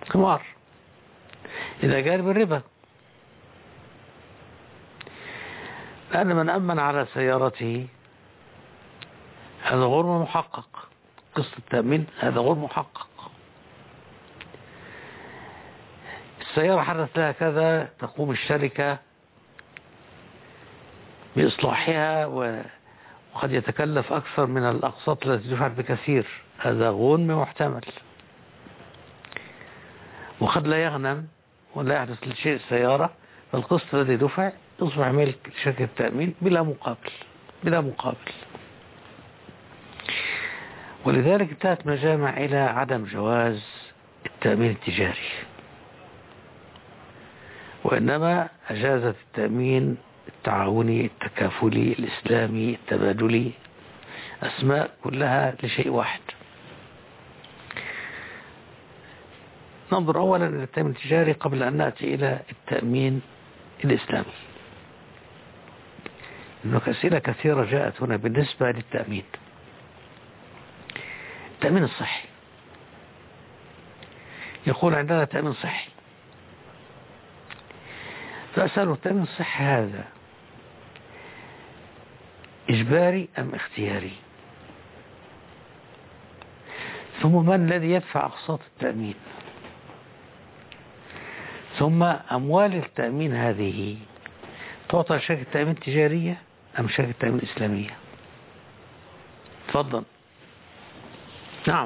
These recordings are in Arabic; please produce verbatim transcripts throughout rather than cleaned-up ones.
قمار إذا جاء بالربا. لأن من أمن على سيارته هذا غرم محقق، قسط التأمين هذا غرم محقق. السيارة حدث لها كذا، تقوم الشركة بإصلاحها وقد يتكلف أكثر من الأقساط التي دفعت بكثير، هذا غنم محتمل. وقد لا يغنم ولا يحدث لشيء السيارة، فالقسط الذي دفع يصبح ملك شركة التأمين بلا مقابل بلا مقابل. ولذلك انتهت مجامع إلى عدم جواز التأمين التجاري، وإنما أجازت التأمين التعاوني التكافلي الإسلامي التبادلي، أسماء كلها لشيء واحد. ننظر أولا إلى التأمين التجاري قبل أن نأتي إلى التأمين الإسلامي. هناك أسئلة كثيرة جاءت هنا بالنسبة للتأمين. التأمين الصحي، يقول عندنا تأمين صحي، فأسأله التأمين الصحي هذا إجباري أم اختياري؟ ثم من الذي يدفع أقساط التأمين؟ ثم أموال التأمين هذه تعطى شركة تأمين تجارية أم شركة تأمين إسلامية؟ تفضل. نعم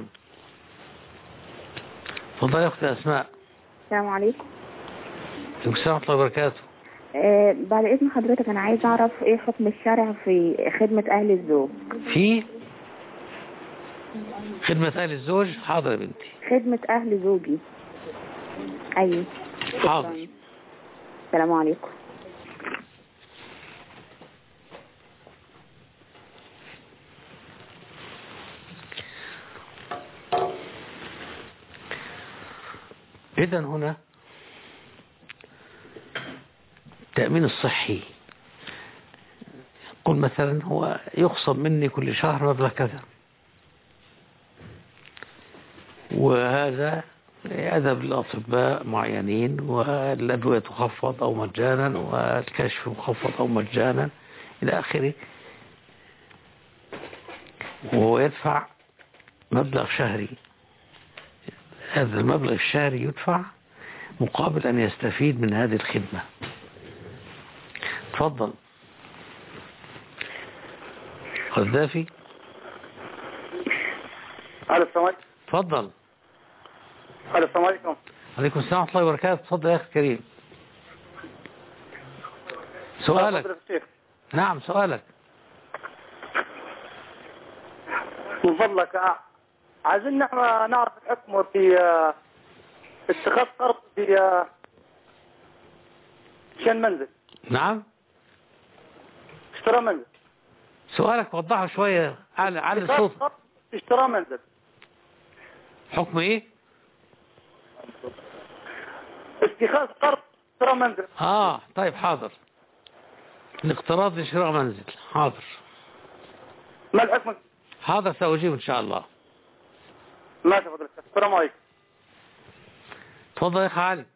تفضل يا أختي أسماء. السلام عليكم. السلام ورحمة الله وبركاته. آه بعد إذن حضرتك أنا عايز أعرف إيه حكم الشرع في خدمة أهل الزوج؟ في خدمة أهل الزوج؟ حاضر يا بنتي. خدمة أهل زوجي. أيوة حاضر. السلام عليكم. إذن هنا التأمين الصحي يقول مثلا هو يخصم مني كل شهر مبلغ كذا، وهذا يذهب للأطباء معينين، والأدوية تخفض أو مجانا، والكشف مخفض أو مجانا إلى آخره، وهو يدفع مبلغ شهري. هذا المبلغ الشهري يدفع مقابل أن يستفيد من هذه الخدمة. تفضل قذافي. السلام عليكم. تفضل. السلام عليكم. عليكم السلام ورحمة الله وبركاته. تفضل يا أخي الكريم. سؤالك. نعم سؤالك. من فضلك عايزين نحن نعرف الحكم في اتخاذ قرض في شان منزل. نعم اشترى منزل. سؤالك وضحه شوية على على الصوت. اشترى منزل. حكم ايه؟ اتخاذ قرض اشترى منزل. اه طيب حاضر. الاقتراض لشراء منزل. حاضر. ما الحكم؟ حاضر سأجيب ان شاء الله. ماشي فضلك. السلام عليكم. تفضل يا اخي علي.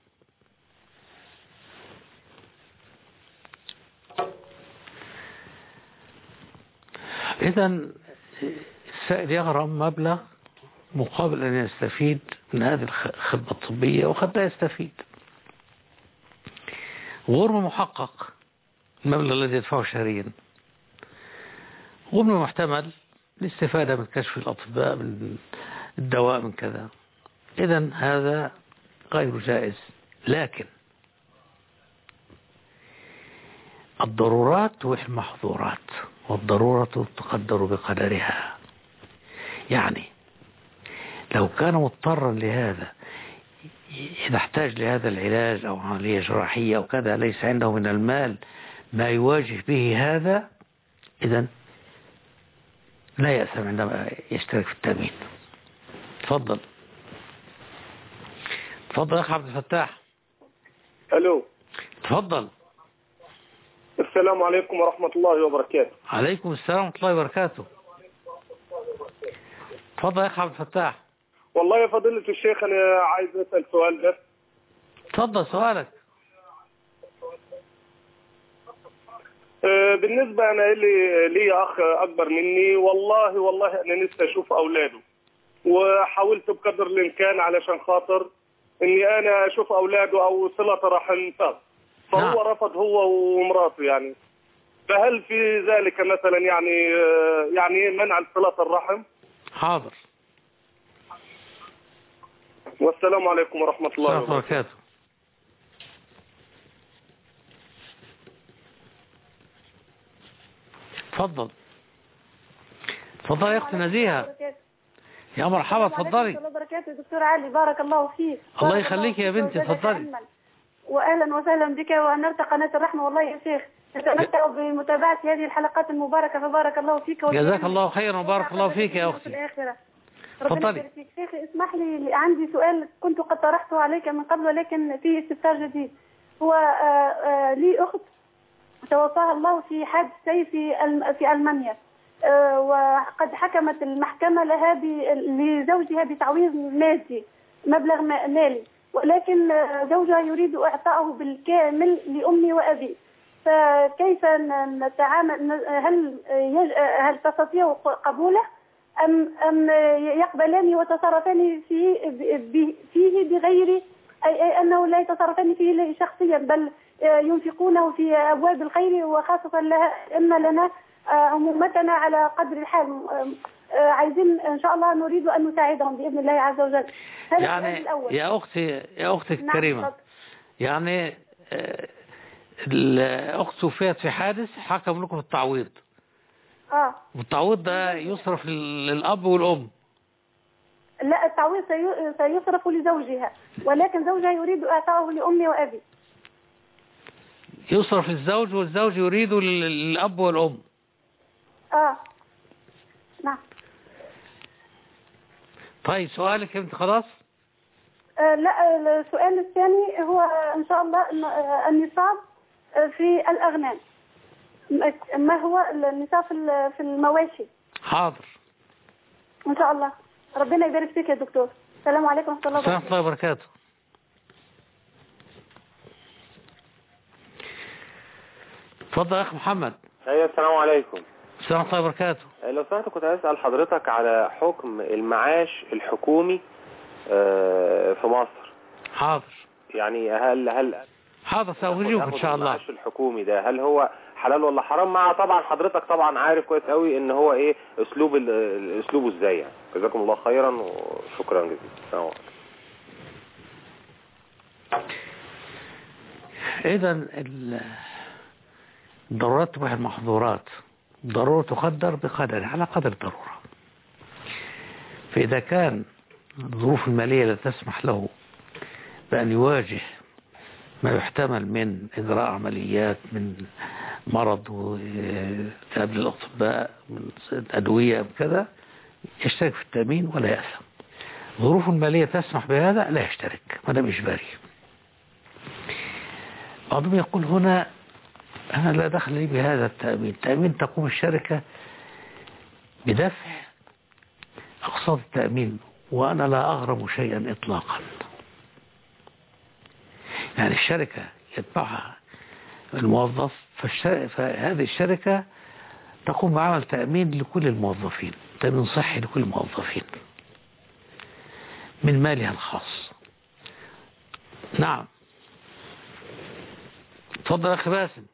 إذا السائل يغرم مبلغ مقابل أن يستفيد من هذه الخدمة الطبية، وقد لا يستفيد. غرم محقق المبلغ الذي يدفعه شهريا، غرم محتمل الاستفادة من كشف الأطباء، من الدواء، من كذا. إذا هذا غير جائز. لكن الضرورات والمحظورات، والضرورة تقدر بقدرها. يعني لو كان مضطرا لهذا، إذا احتاج لهذا العلاج أو عملية جراحية أو كذا، ليس عنده من المال ما يواجه به هذا، إذن لا يأثم عندما يشترك في التأمين. تفضل. تفضل يا أخي عبد الفتاح. ألو. تفضل. السلام عليكم ورحمة الله وبركاته. عليكم السلام ورحمة الله وبركاته. تفضل يا أخي عبد الفتاح. والله يا فضيلة الشيخ أنا عايز أسأل سؤال بس. اتفضل سؤالك. آه، بالنسبة أنا لي لي أخ أكبر مني، والله والله أنا نفسي أشوف أولاده، وحاولت بقدر الإمكان علشان خاطر إني أنا أشوف أولاده أو صلة رحم، فهو نعم. رفض هو ومراته يعني. فهل في ذلك مثلا يعني آه، يعني منع صلة الرحم؟ حاضر. والسلام عليكم ورحمة الله السلام وبركاته. وبركاته. تفضل تفضل يا اختي نزيهة. يا مرحبا تفضلي. الله وبركاته. دكتور علي بارك الله فيك. الله يخليك يا بنتي تفضلي. واهلا وسهلا بك ونرت قناة الرحمة. والله يا شيخ نتمتع بمتابعة هذه الحلقات المباركة فبارك الله فيك. جزاك الله خيرا وبارك الله فيك يا اختي. تفضلي. شيخ اسمح لي عندي سؤال كنت قد طرحته عليك من قبل ولكن فيه استفسار جديد. هو لي اخت توفاها الله في حادث في في المانيا، وقد حكمت المحكمة لها لزوجها بتعويض مادي مبلغ مالي، ولكن زوجها يريد إعطائه بالكامل لأمي وأبي. فكيف نتعامل؟ هل هل تستطيع قبوله أم أم يقبلان وتصرفان فيه فيه بغير أي أنه لا يتصرفان فيه شخصيا بل ينفقونه في أبواب الخير، وخاصة لها إن لنا عمومتنا على قدر الحال. عايزين إن شاء الله نريد أن نساعدهم بإذن الله عز وجل. يعني يا أختي يا أختي الكريمة، نعم. يعني الأخت توفيت في حادث حكم لكم التعويض. آه. والتعويض ده يصرف للأب والأم. لا، التعويض سيصرف لزوجها، ولكن زوجها يريد إعطائه لأمي وأبي. يصرف الزوج والزوج يريد للأب والأم. آه نعم. طيب سؤالك انت خلاص؟ آه لا، السؤال الثاني هو إن شاء الله النصاب في الأغنام، ما هو النصاب في المواشي؟ حاضر إن شاء الله. ربنا يبارك فيك يا دكتور. السلام عليكم ورحمة الله وبركاته. السلام وبركاته. اتفضل يا أخ محمد. ايوه السلام عليكم. السلام ورحمة الله وبركاته. لو سمحت كنت عايز اسال حضرتك على حكم المعاش الحكومي في مصر. حاضر. يعني هل هل حاضر سأجيبك ان شاء الله. المعاش الحكومي ده هل هو حلال ولا حرام؟ مع طبعا حضرتك طبعا عارف كويس قوي ان هو ايه اسلوب اسلوبه ازاي يعني. جزاكم الله خيرا وشكرا جزيلا. السلام عليكم. اذا الضرورات تبيح المحظورات، ضرورة تقدر بقدر على قدر الضرورة. فإذا كان الظروف المالية لا تسمح له بأن يواجه ما يحتمل من إجراء عمليات، من مرض وتقابل الأطباء، من أدوية كذا، يشترك في التأمين ولا يأثم. ظروف المالية تسمح بهذا لا يشترك، ما دام إجباري. بعضهم يقول هنا أنا لا دخل لي بهذا التأمين. التأمين تقوم الشركة بدفع أقساط التأمين وأنا لا أغرم شيئا إطلاقا. يعني الشركة يتبعها الموظف، فهذه الشركة تقوم بعمل تأمين لكل الموظفين، تأمين صحي لكل الموظفين من مالها الخاص. نعم. تفضل يا أخي باسم.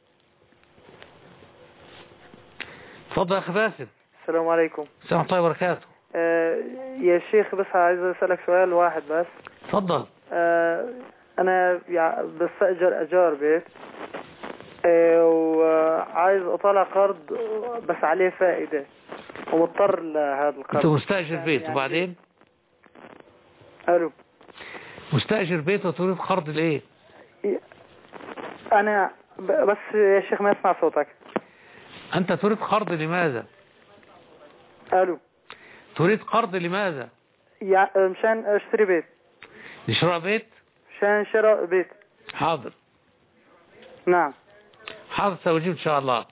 تفضل يا أخي باسم. السلام عليكم. السلام ورحمة الله وبركاته. آه يا شيخ بس عايز أسألك سؤال واحد بس. تفضل. آه أنا بستأجر أجار بيت، آه وعايز أطلع قرض بس عليه فائدة ومضطر لهذا القرض. أنت مستأجر بيت يعني وبعدين؟ ألو. مستأجر بيت وتريد قرض لإيه؟ أنا بس يا شيخ ما أسمع صوتك. أنت تريد قرض لماذا؟ ألو. تريد قرض لماذا؟ يعني مشان أشتري بيت. لشراء بيت؟ مشان شراء بيت. حاضر. نعم. حاضر سأجيب إن شاء الله.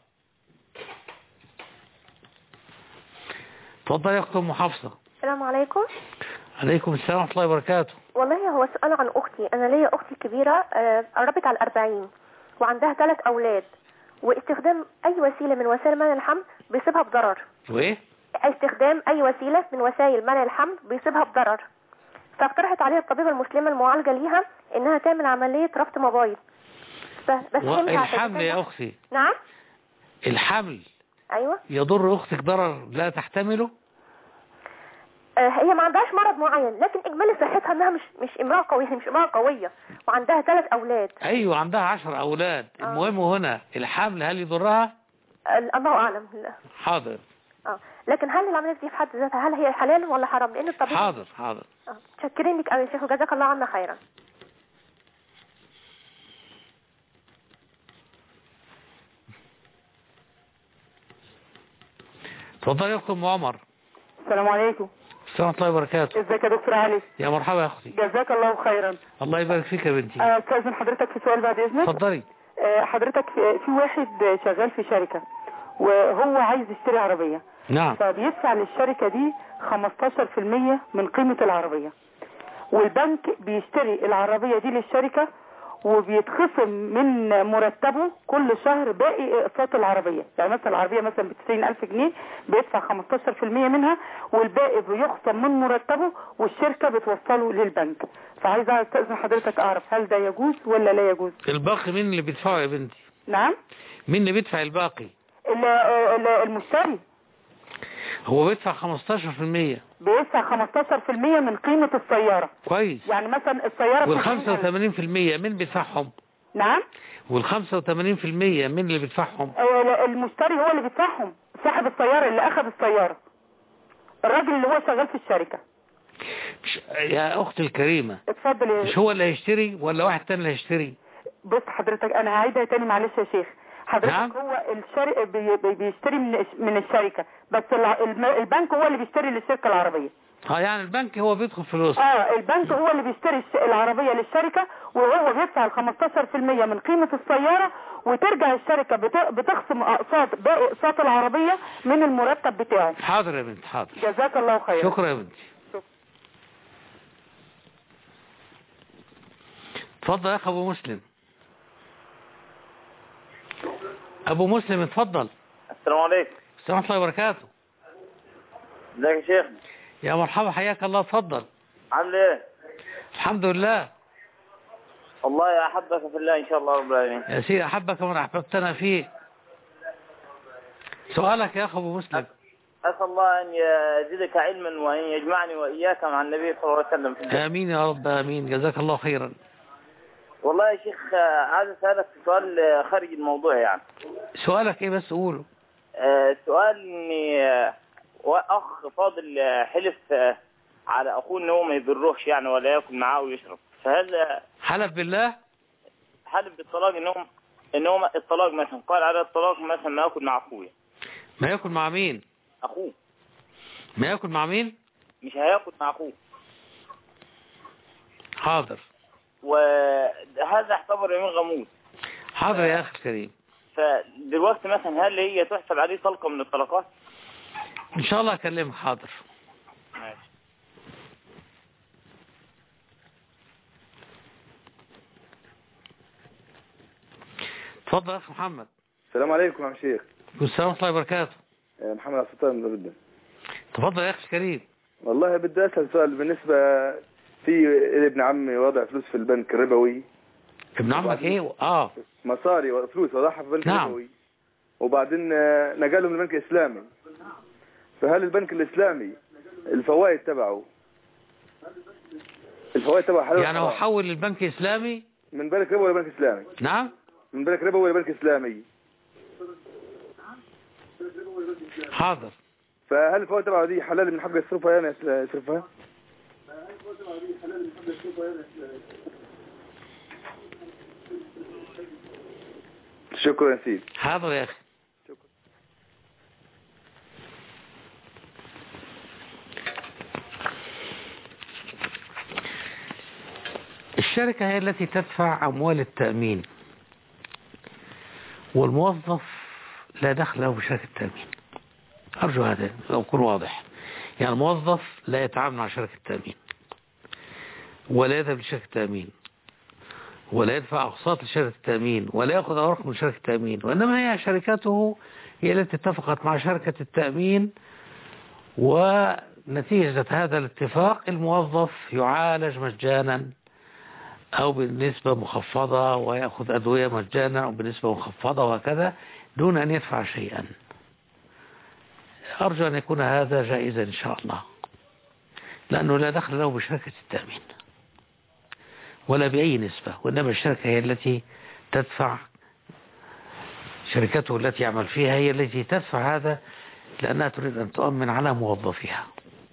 تفضل يا أخت أم حفصة. السلام عليكم. عليكم السلام ورحمة الله وبركاته. والله هو سؤال عن أختي. أنا ليا أختي كبيرة آه، قربت على الأربعين وعندها ثلاث أولاد، واستخدام أي وسيلة من وسائل منع الحمل بيصيبها بضرر. وإيه؟ استخدام أي وسيلة من وسائل منع الحمل بيصيبها بضرر. فاقترحت عليها الطبيبة المسلمة المعالجة ليها إنها تعمل عملية ربط مبايض. بس الحمل يا أختي. نعم. الحمل. أيوة. يضر أختك ضرر لا تحتمله؟ آه هي ما عندهاش مرض معين، لكن إجمالي صحتها إنها مش مش امرأة قوية، مش امرأة قوية، وعندها ثلاث أولاد. أيوة عندها عشر أولاد. آه. المهم هنا الحمل هل يضرها؟ آه الله أعلم. لا. حاضر. اه لكن هل العملية دي في حد ذاتها هل هي حلال ولا حرام؟ لأن الطبيب. حاضر حاضر. اه شكرين لك قوي يا شيخ وجزاك الله عنا خيرا. اتفضلي يا اخت ام عمر. السلام عليكم. السلام ورحمه الله وبركاته. ازيك يا دكتور علي؟ يا مرحبا يا اختي. جزاك الله خيرا. الله يبارك فيك يا بنتي. استاذن حضرتك في سؤال بعد اذنك. اتفضلي. أه حضرتك في واحد شغال في شركه وهو عايز يشتري عربيه. نعم. فبيدفع للشركه دي خمستاشر في المية من قيمه العربيه، والبنك بيشتري العربيه دي للشركه وبيتخصم من مرتبه كل شهر باقي اقساط العربية. يعني مثلا العربية مثلا بتسعين ألف جنيه بيدفع خمستاشر في المية منها، والباقي بيخصم من مرتبه والشركة بتوصله للبنك. فعايزة استأذن حضرتك أعرف هل ده يجوز ولا لا يجوز؟ الباقي مين اللي بيدفعه يا بنتي؟ نعم. مين اللي بيدفع الباقي؟ المشتري. هو بيدفع خمستاشر في المية. بيدفع خمستاشر في المية من قيمة السيارة. كويس. يعني مثلا السيارة وال خمسة وثمانين في المية مين بيدفعهم؟ نعم. وال خمسة وثمانين في المية مين اللي بيدفعهم؟ المشتري هو اللي بيدفعهم، صاحب السيارة اللي أخذ السيارة، الراجل اللي هو شغال في الشركة. مش يا أختي الكريمة. اتفضل. مش هو اللي هيشتري ولا واحد تاني اللي هيشتري؟ بص حضرتك أنا هعيدها تاني معلش يا شيخ. حضرتك نعم؟ هو الشركة بي بيشتري من من الشركة، بس البنك هو اللي بيشتري للشركة العربية. اه يعني البنك هو بيدخل فلوس. اه البنك هو اللي بيشتري العربية للشركة، وهو بيدفع ال خمستاشر في المية من قيمة السيارة، وترجع الشركة بتخصم اقساط باقي اقساط العربية من المرتب بتاعه. حاضر يا بنت حاضر. جزاك الله خير. شكرا يا بنتي. اتفضل يا اخ ابو مسلم. ابو مسلم اتفضل. السلام عليكم. السلام ورحمه الله وبركاته. ازيك يا شيخ؟ يا مرحبا حياك الله اتفضل. عامل ايه؟ الحمد لله. والله احبك في الله ان شاء الله رب العالمين. يا سيدي احبك ومن احببتنا فيه. سؤالك يا اخ ابو مسلم. اسال الله ان يزيدك علما وان يجمعني واياك مع النبي صلى الله عليه وسلم في الجنة. امين يا رب امين جزاك الله خيرا. والله يا شيخ عايز اسالك سؤال خارج الموضوع يعني. سؤالك ايه بس قوله. آه سؤال اني اخ فاضل حلف على اخوه ان هو ما يضروش يعني ولا ياكل معاه ويشرب، فهذا حلف بالله؟ حلف بالطلاق انهم ان هو الطلاق مثلا قال على الطلاق مثلا ما ياكل مع اخويا. ما ياكل مع مين؟ اخوه. ما ياكل مع مين؟ مش هياكل مع اخوه. حاضر. وهذا اعتبر يمين غموس. حاضر ف... يا اخي الكريم. فدلوقتي مثلا هل هي تحسب عليه طلقه من الطلقات؟ ان شاء الله اكلمك. حاضر. ماشي. اتفضل يا اخي محمد. السلام عليكم يا شيخ. السلام ورحمه الله وبركاته. محمد عبد الستار من الاردن. تفضل يا اخي الكريم. والله بدي اسال سؤال بالنسبه في ابن عمي وضع فلوس في البنك ربوي. ابن عمك ايه؟ اه مصاري وفلوس وضعها في بنك نعم. ربوي، وبعدين نقله من البنك الاسلامي. فهل البنك الاسلامي الفوائد تبعه الفوائد تبعه حلال؟ يعني هو حول للبنك الاسلامي من بنك ربوي لبنك اسلامي. نعم من بنك ربوي لبنك اسلامي. حاضر. فهل الفوائد تبعه دي حلال من حق يصرفها يعني يصرفها؟ شكرا سيدي. حاضر يا اخي. شكرا. الشركة هي التي تدفع أموال التأمين، والموظف لا دخل له بشركة التأمين. أرجو هذا يكون واضح. يعني الموظف لا يتعامل مع شركة التأمين. ولا يذهب لشركة التأمين ولا يدفع أقساط لشركة التأمين ولا يأخذ أوراق من شركة التأمين، وإنما هي شركته هي التي اتفقت مع شركة التأمين، ونتيجة هذا الاتفاق الموظف يعالج مجانا أو بنسبة مخفضة ويأخذ أدوية مجانا أو بنسبة مخفضة وهكذا دون أن يدفع شيئا. أرجو أن يكون هذا جائزا إن شاء الله، لأنه لا دخل له بشركة التأمين ولا بأي نسبة، وإنما الشركة هي التي تدفع، شركته التي يعمل فيها هي التي تدفع هذا لأنها تريد أن تؤمن على موظفيها.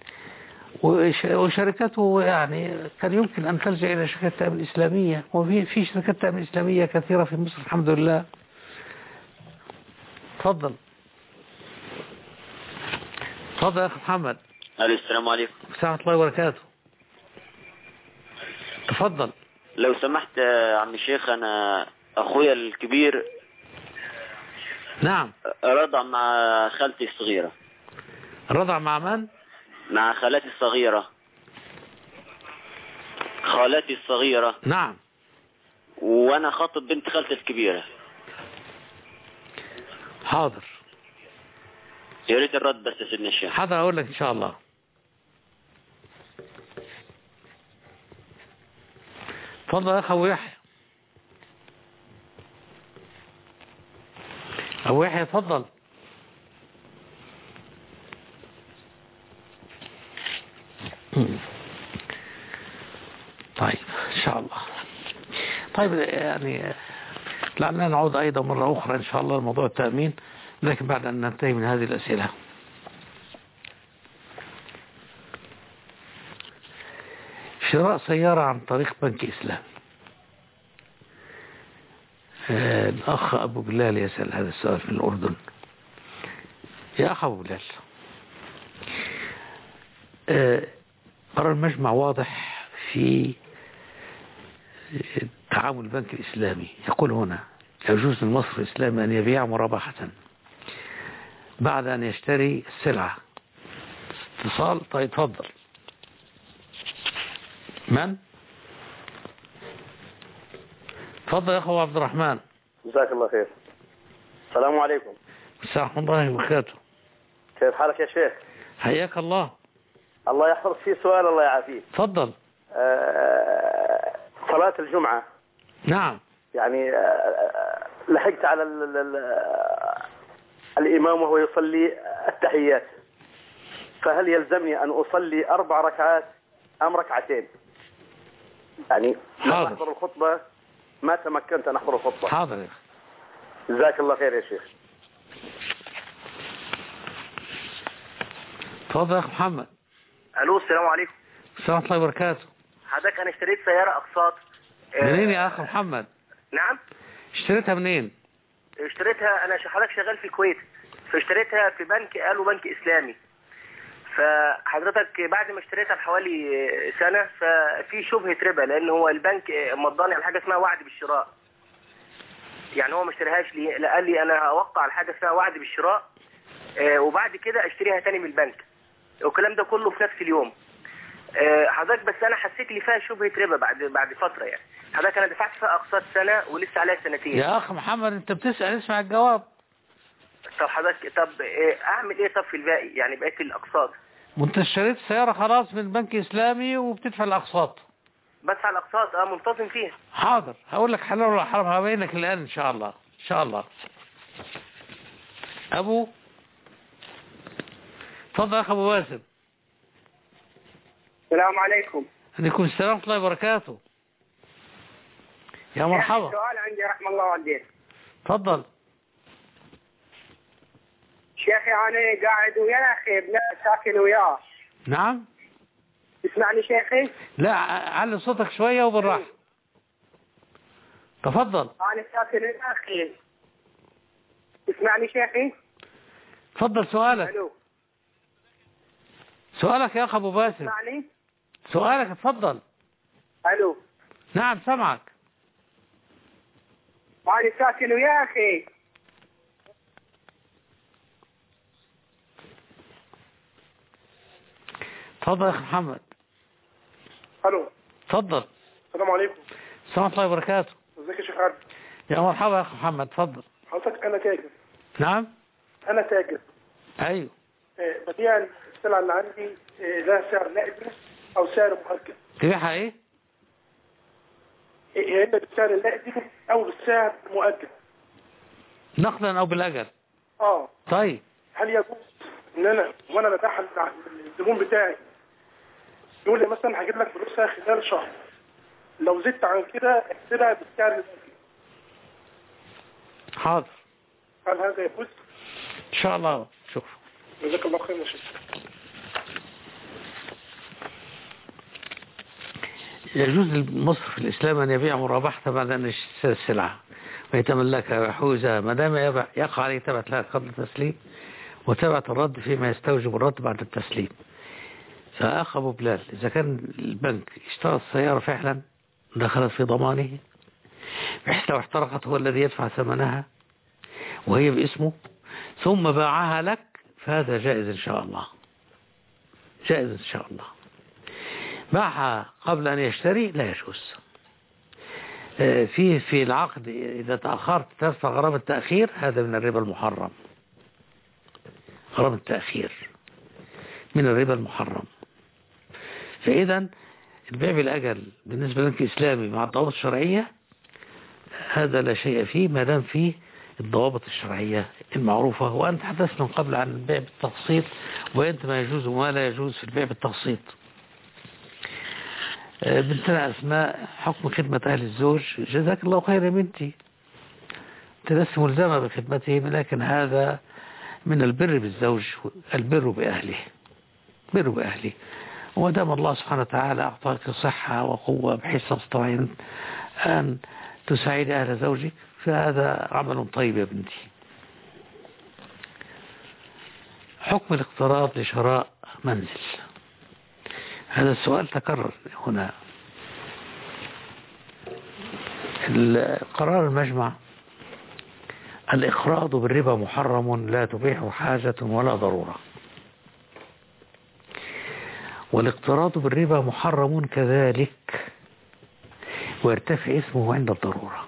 وشركته يعني كان يمكن أن تلجأ إلى شركة التأمين الإسلامية، وفي في شركات تأمين إسلامية كثيرة في مصر الحمد لله. تفضل تفضل يا أخي محمد. السلام عليكم. ورحمة الله وبركاته. تفضل. لو سمحت يا عم الشيخ، أنا أخويا الكبير نعم رضع مع خالتي الصغيرة. رضع مع من؟ مع خالتي الصغيرة. خالتي الصغيرة. نعم. وأنا خاطب بنت خالتي الكبيرة. حاضر. يا ريت الرد بس يا سيدنا الشيخ. حاضر أقول لك إن شاء الله. تفضل يا أخي أبو يحيى. أبو يحيى تفضل. طيب إن شاء الله. طيب يعني لعلنا نعود أيضا مرة أخرى إن شاء الله لموضوع التأمين، لكن بعد أن ننتهي من هذه الأسئلة. شراء سيارة عن طريق بنك إسلام. آه الأخ أبو بلال يسأل هذا السؤال في الأردن. يا أخ أبو بلال، آه أرى المجمع واضح في تعامل البنك الإسلامي. يقول هنا يجوز للمصرف الإسلامي أن يبيع مرابحة بعد أن يشتري السلعة. اتصال. طيب تفضل. من؟ تفضل يا أخو عبد الرحمن. جزاك الله خير. السلام عليكم. السلام الله وبركاته. كيف حالك يا شيخ؟ حياك الله. الله يحفظك. في سؤال الله يعافيك. تفضل. آه صلاة الجمعة. نعم. يعني آه لحقت على ال ال الإمام وهو يصلي التحيات، فهل يلزمني أن أصلي أربع ركعات أم ركعتين؟ يعني حاضر. أحضر الخطبة ما تمكنت أن أحضر الخطبة. حاضر يا أخي. جزاك الله خير يا شيخ. تفضل يا أخي محمد. ألو السلام عليكم. السلام الله وبركاته. حضرتك أنا اشتريت سيارة أقساط. منين يا أخي محمد؟ نعم. اشتريتها منين؟ اشتريتها أنا حضرتك شغال في الكويت، فاشتريتها في بنك قالوا بنك إسلامي. فحضرتك بعد ما اشتريتها بحوالي سنة ففي شبهة ربا، لأن هو البنك مضاني على حاجة اسمها وعد بالشراء. يعني هو ما اشتريهاش لي، لا قال لي أنا هوقع على حاجة اسمها وعد بالشراء وبعد كده اشتريها تاني من البنك، والكلام ده كله في نفس اليوم. حضرتك بس أنا حسيت لي فيها شبهة ربا بعد بعد فترة. يعني حضرتك أنا دفعت فيها أقساط سنة ولسه عليها سنتين. يا أخ محمد أنت بتسأل اسمع الجواب. طب حضرتك طب أعمل إيه طب في الباقي يعني بقيت الأقساط؟ وانت اشتريت سيارة خلاص من بنك إسلامي وبتدفع الأقساط. بس على الأقساط اه منتظم فيها. حاضر هقول لك حلال ولا حرام هبينك الآن إن شاء الله إن شاء الله. أبو تفضل يا أخي أبو باسم. السلام عليكم. عليكم السلام ورحمة الله وبركاته. يا مرحبا. سؤال عندي رحم الله والديك. تفضل. شيخي أنا قاعد ويا أخي ابن ساكن وياه. نعم. تسمعني شيخي؟ لا علي صوتك شوية وبالراحة. تفضل. أنا ساكن ويا أخي. تسمعني شيخي؟ تفضل سؤالك. ألو. سؤالك يا أخ أبو باسم. تسمعني؟ سؤالك تفضل. ألو. نعم سمعك. أنا ساكن ويا أخي. تفضل يا أخي محمد. ألو. اتفضل. السلام عليكم. السلام ورحمة الله وبركاته. ازيك يا شيخ عادل؟ يا مرحبا يا أخي محمد، اتفضل. حضرتك أنا تاجر. نعم. أنا تاجر. أيوه. آه ببيع السلعة اللي عندي آه لها سعر نقدي أو سعر مؤجل. تبيعها إيه؟ يا إما بالسعر النقدي أو بالسعر المؤجل. نقدا أو بالأجل. أه. طيب. هل يجوز إن أنا وأنا ببيعها الزبون بتاعي يقول لي مثلا هجيب لك فلوسها خلال شهر، لو زدت عن كده احسبها بالسعر النقدي. حاضر. هل هذا يجوز؟ إن شاء الله. شكرا. جزاك الله خير يا شيخ. يجوز للمصرف في الإسلام أن يبيع مرابحته بعد أن يشتري السلعة ويتملكها ويحوزها ما دام يقع عليه تبعة لها قبل التسليم وتبعة الرد فيما يستوجب الرد بعد التسليم. فأخ أبو بلال، إذا كان البنك اشترى السيارة فعلا دخلت في ضمانه بحيث لو احترقت هو الذي يدفع ثمنها وهي باسمه ثم باعها لك، فهذا جائز إن شاء الله، جائز إن شاء الله. باعها قبل أن يشتري لا يجوز. في في العقد إذا تأخرت تدفع غرامة التأخير، هذا من الربا المحرم. غرامة التأخير من الربا المحرم. فإذا البيع بالأجل بالنسبة للبنك الإسلامي مع الضوابط الشرعية هذا لا شيء فيه ما دام فيه الضوابط الشرعية المعروفة. وأنت تحدثت من قبل عن البيع بالتقسيط وأنت ما يجوز وما لا يجوز في البيع بالتقسيط. بنتنا أسماء، حكم خدمة أهل الزوج. جزاك الله خير يا بنتي، أنت لست ملزمة بخدمتهم، لكن هذا من البر بالزوج، البر بأهله، بر بأهله. ودام الله سبحانه وتعالى أعطاك صحة وقوة بحيث تستطيعين أن تساعد أهل زوجك فهذا عمل طيب يا بنتي. حكم الاقتراض لشراء منزل، هذا السؤال تكرر هنا. قرار المجمع: الإقراض بالربا محرم لا تبيح حاجة ولا ضرورة، والاقتراض بالربا محرم كذلك ويرتفع اسمه عند الضرورة.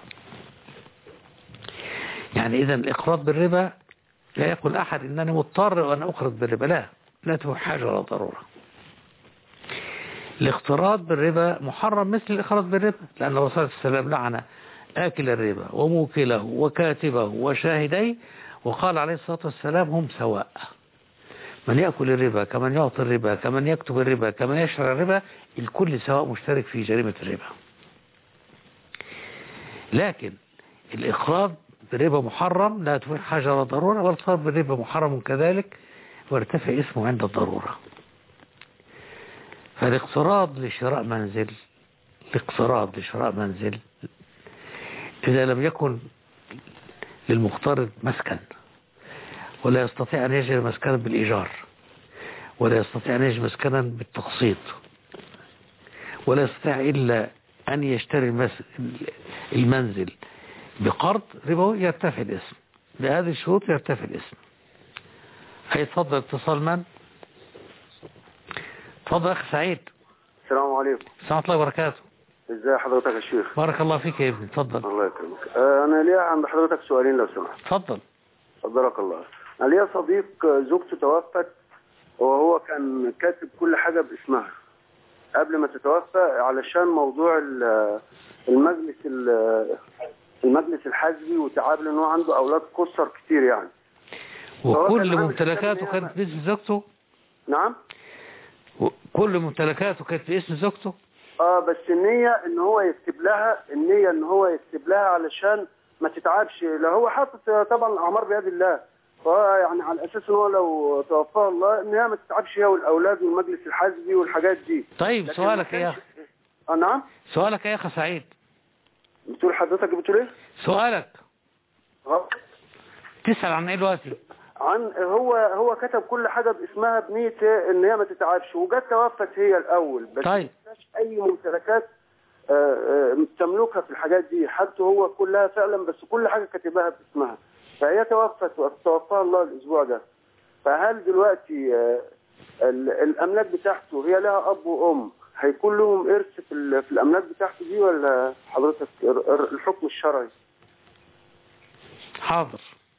يعني إذا الإقراض بالربا لا يقول أحد إنني مضطر وأنا أقرض بالربا، لا، لا تبيح حاجة ولا ضرورة. الاقتراض بالربا محرم مثل الاقراض بالربا، لأن الرسول صلى الله عليه وسلم لعن آكل الربا وموكله وكاتبه وشاهديه، وقال عليه الصلاة والسلام هم سواء، من يأكل الربا كمن يعطي الربا كمن يكتب الربا كمن يشرع الربا، الكل سواء مشترك في جريمة الربا. لكن الإقراض بالربا محرم لا تبيح حاجة ولا ضرورة، والاقتراض بالربا محرم كذلك وارتفع اسمه عند الضرورة. فالاقتراض لشراء منزل، الاقتراض لشراء منزل إذا لم يكن للمقترض مسكن ولا يستطيع أن يجري مسكنا بالإيجار ولا يستطيع أن يجري مسكنا بالتقسيط ولا يستطيع إلا أن يشتري المنزل بقرض ربوي، يرتفع الاسم. بهذه الشروط يرتفع الاسم. هيتفضل اتصال من؟ تفضل أخي سعيد. السلام عليكم. السلام عليكم وبركاته. ازي حضرتك يا شيخ؟ بارك الله فيك يا ابني، تفضل. الله يكرمك. آه انا ليا عند حضرتك سؤالين لو سمحت. تفضل. بارك الله. انا ليا صديق زوجته توفت وهو كان كاتب كل حاجه باسمها قبل ما تتوفى علشان موضوع المجلس المجلس الحزبي وتعامل ان هو عنده اولاد قصر كتير يعني. وكل ممتلكاته كانت باسم زوجته؟ نعم. كل ممتلكاته كانت باسم زوجته؟ اه بس النية ان هو يكتب لها، النية ان هو يكتب لها علشان ما تتعبش. لا هو حاطط طبعا الاعمار بيد الله، فهو يعني على اساس ان هو لو توفاه الله ان هي ما تتعبش هي والاولاد والمجلس الحزبي والحاجات دي. طيب سؤالك ايه يا اخي؟ اه نعم. سؤالك ايه يا اخي سعيد؟ بتقول حضرتك بتقول ايه؟ سؤالك اه تسأل عن ايه دلوقتي؟ عن هو هو كتب كل حاجه باسمها بنيه ان هي ما تتعبش، وجت توفت هي الاول بس طيب. ما اي ممتلكات تملكها في الحاجات دي، حتى هو كلها فعلا بس كل حاجه كاتبها باسمها، فهي توفت وتوفاها الله الاسبوع ده. فهل دلوقتي الاملاك بتاعته هي لها اب وام، هيكون لهم إرث في, ال- في الأملاك بتاعته دي ولا حضرتك ال- ال- الحكم الشرعي؟ حاضر.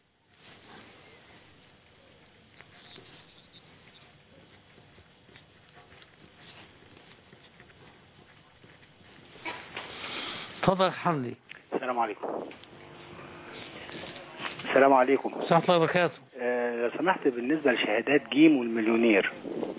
تفضل يا حمدي. السلام عليكم. السلام عليكم. ورحمة الله وبركاته. آه، لو سمحت بالنسبة لشهادات جيم والمليونير.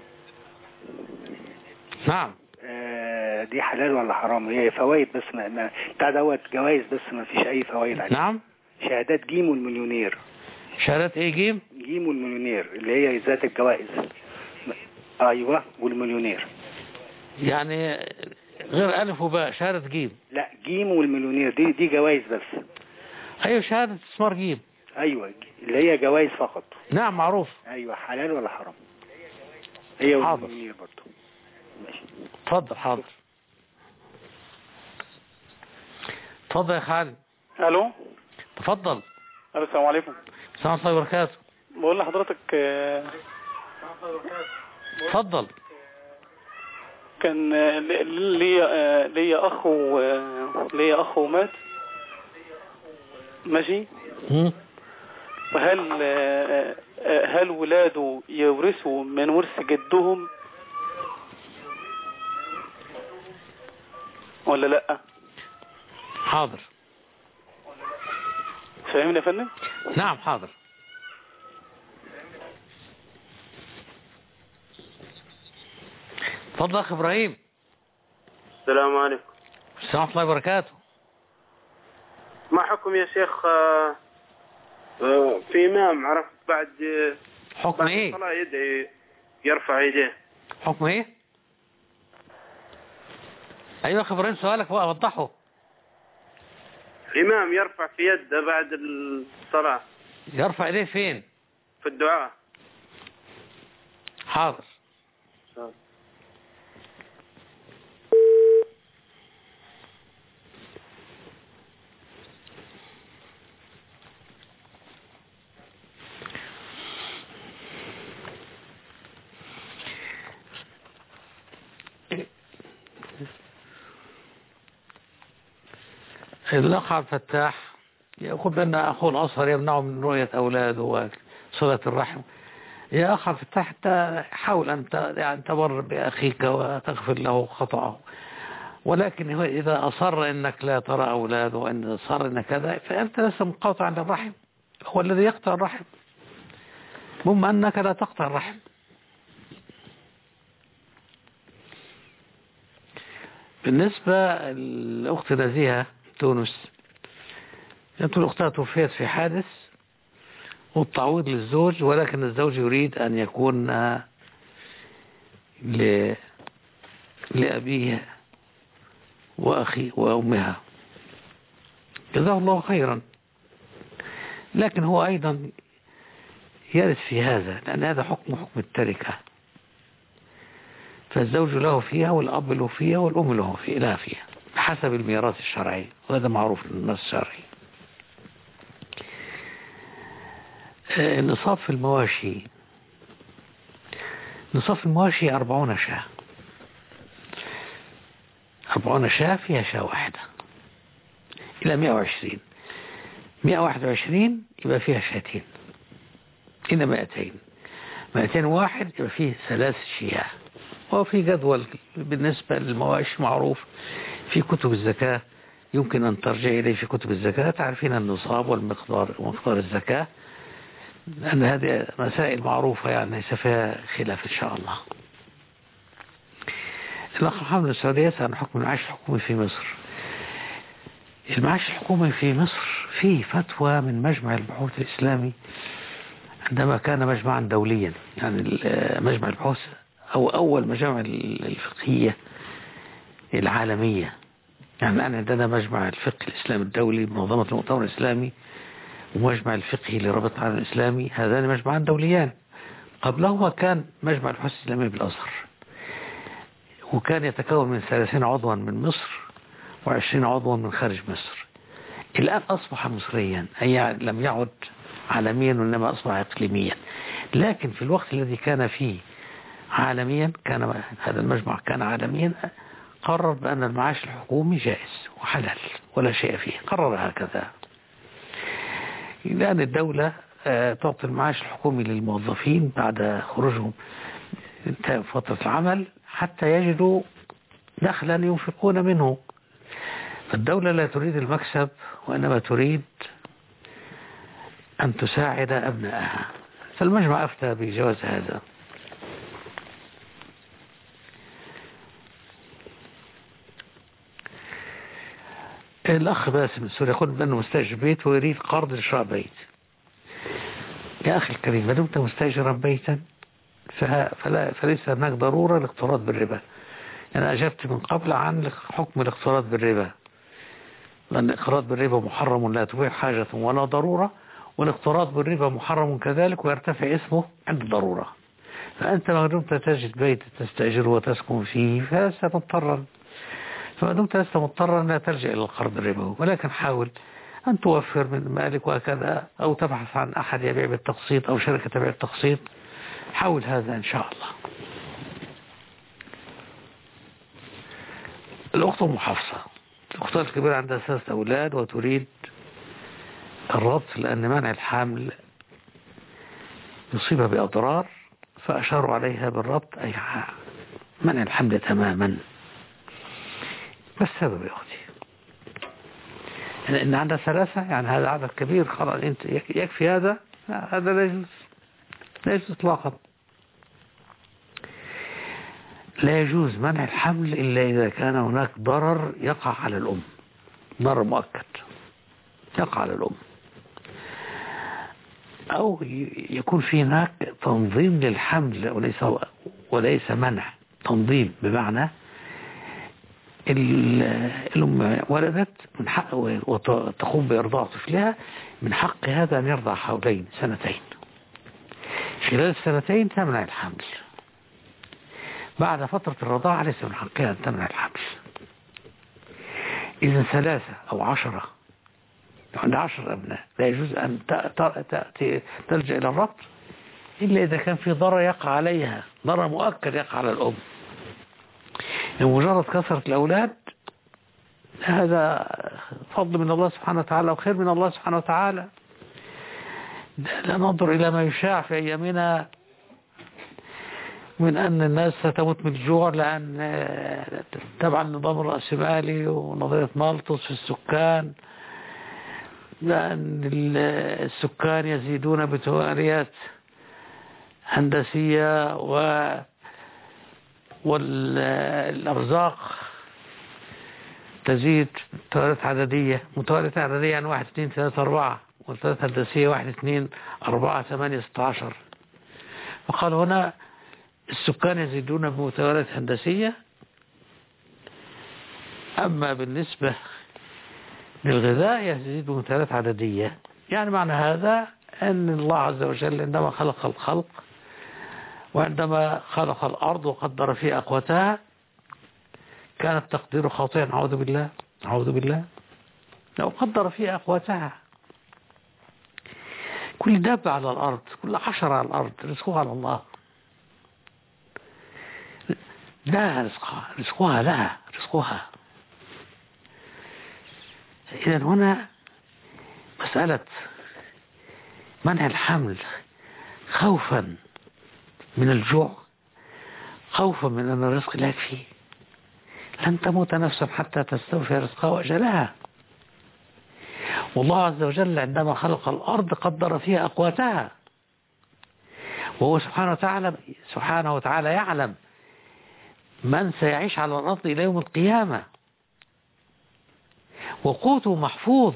نعم. آه، دي حلال ولا حرام؟ هي فوائد بس ما, ما بتاع دوت جوائز بس ما فيش أي فوائد عليها. نعم. شهادات جيم والمليونير. شهادات ايه جيم؟ جيم والمليونير اللي هي ذات الجوائز. ايوه والمليونير. يعني غير ألف وباء، شهادة جيم. لا جيم والمليونير دي دي جوائز بس. ايوه شهادة استثمار جيم. ايوه اللي هي جوائز فقط. نعم معروف. ايوه حلال ولا حرام؟ هي والمليونير برضه. ماشي. اتفضل. حاضر. اتفضل يا خالد. الو. تفضل. الو السلام عليكم. السلام عليكم وبركاته. بقول لحضرتك آه، اتفضل. كان آه، ليا آه، ليا اخ و- آه، ليا اخ ومات. ماشي. وهل آه، آه، هل ولاده يورثوا من ورث جدهم ولا لا؟ حاضر. فاهمني يا فندم؟ نعم حاضر. اتفضل اخ ابراهيم. السلام عليكم. السلام ورحمة الله وبركاته. ما حكم يا شيخ آه، آه، في إمام عرفت بعد آه، حكم بعد ايه؟ الصلاة يدعي يرفع يديه. حكم ايه؟ ايوه اخ ابراهيم سؤالك بقى وضحه. إمام يرفع في يده بعد الصلاة. يرفع ايديه فين؟ في الدعاء. حاضر. الأخ عبد الفتاح يقول بأن أخوه الأصغر يمنعه من رؤية أولاده وصلة الرحم. يا أخ عبد الفتاح حاول أن يعني تبر بأخيك وتغفر له خطأه، ولكن هو إذا أصر أنك لا ترى أولاده وأن أصر أنك كذا فأنت لست مقاطع عن الرحم، هو الذي يقطع الرحم، مما أنك لا تقطع الرحم. بالنسبة لأخت نزيهة تونس، يقول أختها توفيت في حادث والتعويض للزوج، ولكن الزوج يريد أن يكون ل... لأبيه وأخي وأمها، جزاه الله خيرا، لكن هو أيضا يرث في هذا، لأن هذا حكم حكم التركة، فالزوج له فيها والأب له فيها والأم له فيها لها فيها حسب الميراث الشرعي، وهذا معروف للنص الشرعي. النصاب في المواشي، نصاب في المواشي أربعون شاة، أربعون شاة فيها شاة واحدة إلى مئة وعشرين، مئة وواحد وعشرين يبقى فيها شاتين إلى مئتين، مئتين واحد يبقى فيه ثلاث شياه. وفي جدول بالنسبة للمواشي معروف في كتب الزكاة، يمكن أن ترجع إليه في كتب الزكاة، تعرفين النصاب والمقدار ومقدار الزكاة، لأن هذه مسائل معروفة يعني ليس فيها خلاف إن شاء الله. الأخ محمد السعودية يسأل عن حكم المعاش الحكومي في مصر. المعاش الحكومي في مصر فيه فتوى من مجمع البحوث الإسلامي عندما كان مجمعا دوليا، يعني مجمع البحوث أو أول مجامع الفقهية العالمية، يعني الآن عندنا مجمع الفقه الإسلامي الدولي بمنظمة المؤتمر الإسلامي ومجمع الفقهي لرابطة العالم الإسلامي، هذان مجمعان دوليان. قبلهما كان مجمع البحوث الإسلامي بالأزهر، وكان يتكون من ثلاثين عضوا من مصر وعشرين عضوا من خارج مصر. الآن أصبح مصريا، أي لم يعد عالميا وإنما أصبح إقليميا، لكن في الوقت الذي كان فيه عالميا، كان هذا المجمع كان عالميا قرر بأن المعاش الحكومي جائز وحلال ولا شيء فيه، قرر هكذا، لأن الدولة تعطي المعاش الحكومي للموظفين بعد خروجهم انتهى فترة العمل حتى يجدوا دخلا ينفقون منه. فالدولة لا تريد المكسب وإنما تريد أن تساعد أبنائها، فالمجمع أفتى بجواز هذا. الأخ باسم السوري يقول بأنه مستأجر بيت ويريد قرض لشراء بيت. يا أخي الكريم، ما دمت مستأجرا بيتا فلا فليس هناك ضرورة لاقتراض بالربا. أنا أجبت من قبل عن حكم الاقتراض بالربا، لأن الاقتراض بالربا محرم لا تبيع حاجة ولا ضرورة، والاقتراض بالربا محرم كذلك ويرتفع اسمه عند الضرورة. فأنت ما دمت تجد بيت تستأجره وتسكن فيه فلست مضطرا، فما دمت لست مضطرا لا تلجأ إلى القرض الربوي، ولكن حاول أن توفر من مالك وكذا، أو تبحث عن أحد يبيع بالتقسيط أو شركة تبيع بالتقسيط. حاول هذا إن شاء الله. الأخت المحافظة، الأخت الكبيرة عندها ثلاثة أولاد وتريد الربط لأن منع الحمل يصيبها بأضرار، فأشاروا عليها بالربط أي منع الحمل تماما. ما السبب يا أختي؟ إن عندها ثلاثة، يعني هذا عدد كبير، خلاص أنت يكفي هذا؟ هذا لا يجوز، لا يجوز إطلاقا. لا يجوز منع الحمل إلا إذا كان هناك ضرر يقع على الأم، ضرر مؤكد يقع على الأم، أو يكون في هناك تنظيم للحمل وليس وليس منع. تنظيم بمعنى الأم ولدت من حق وتقوم بإرضاع طفلها، من حق هذا أن يرضع حولين سنتين، خلال السنتين تمنع الحمل. بعد فترة الرضاعة ليس من حقها أن تمنع الحمل. إذا ثلاثة أو عشرة، عند عشر أبناء، لا يجوز أن تلجأ إلى الربط إلا إذا كان في ضرر يقع عليها، ضرر مؤكد يقع على الأم. مجرد كثرة الأولاد هذا فضل من الله سبحانه وتعالى وخير من الله سبحانه وتعالى. لا ننظر إلى ما يشاع في أيامنا من أن الناس ستموت من الجوع، لأن تبع النظام الرأسمالي ونظرية مالطوس في السكان، لأن السكان يزيدون بتواليات هندسية و والأرزاق تزيد متواليات عددية، متواليات عددية يعني واحد اثنين ثلاثة أربعة، والمتواليات هندسية واحد اثنين أربعة ثمانية ستة عشر. فقال هنا السكان يزيدون بمتواليات هندسية، أما بالنسبة للغذاء يزيد بمتواليات عددية. يعني معنى هذا أن الله عز وجل عندما خلق الخلق وعندما خلق الأرض وقدر فيها أقواتها كان التقدير خاطئا، أعوذ بالله أعوذ بالله. لو قدر فيها أقواتها، كل دابة على الأرض، كل حشرة على الأرض رزقها على الله، لا رزقها رزقها لها رزقها. إذن هنا مسألة منع الحمل خوفا من الجوع، خوفا من أن الرزق لا يكفي، لن تموت نفسا حتى تستوفي رزقها وأجلها. والله عز وجل عندما خلق الأرض قدر فيها أقواتها، وهو سبحانه وتعالى سبحانه وتعالى يعلم من سيعيش على الأرض إلى يوم القيامة، وقوته محفوظ.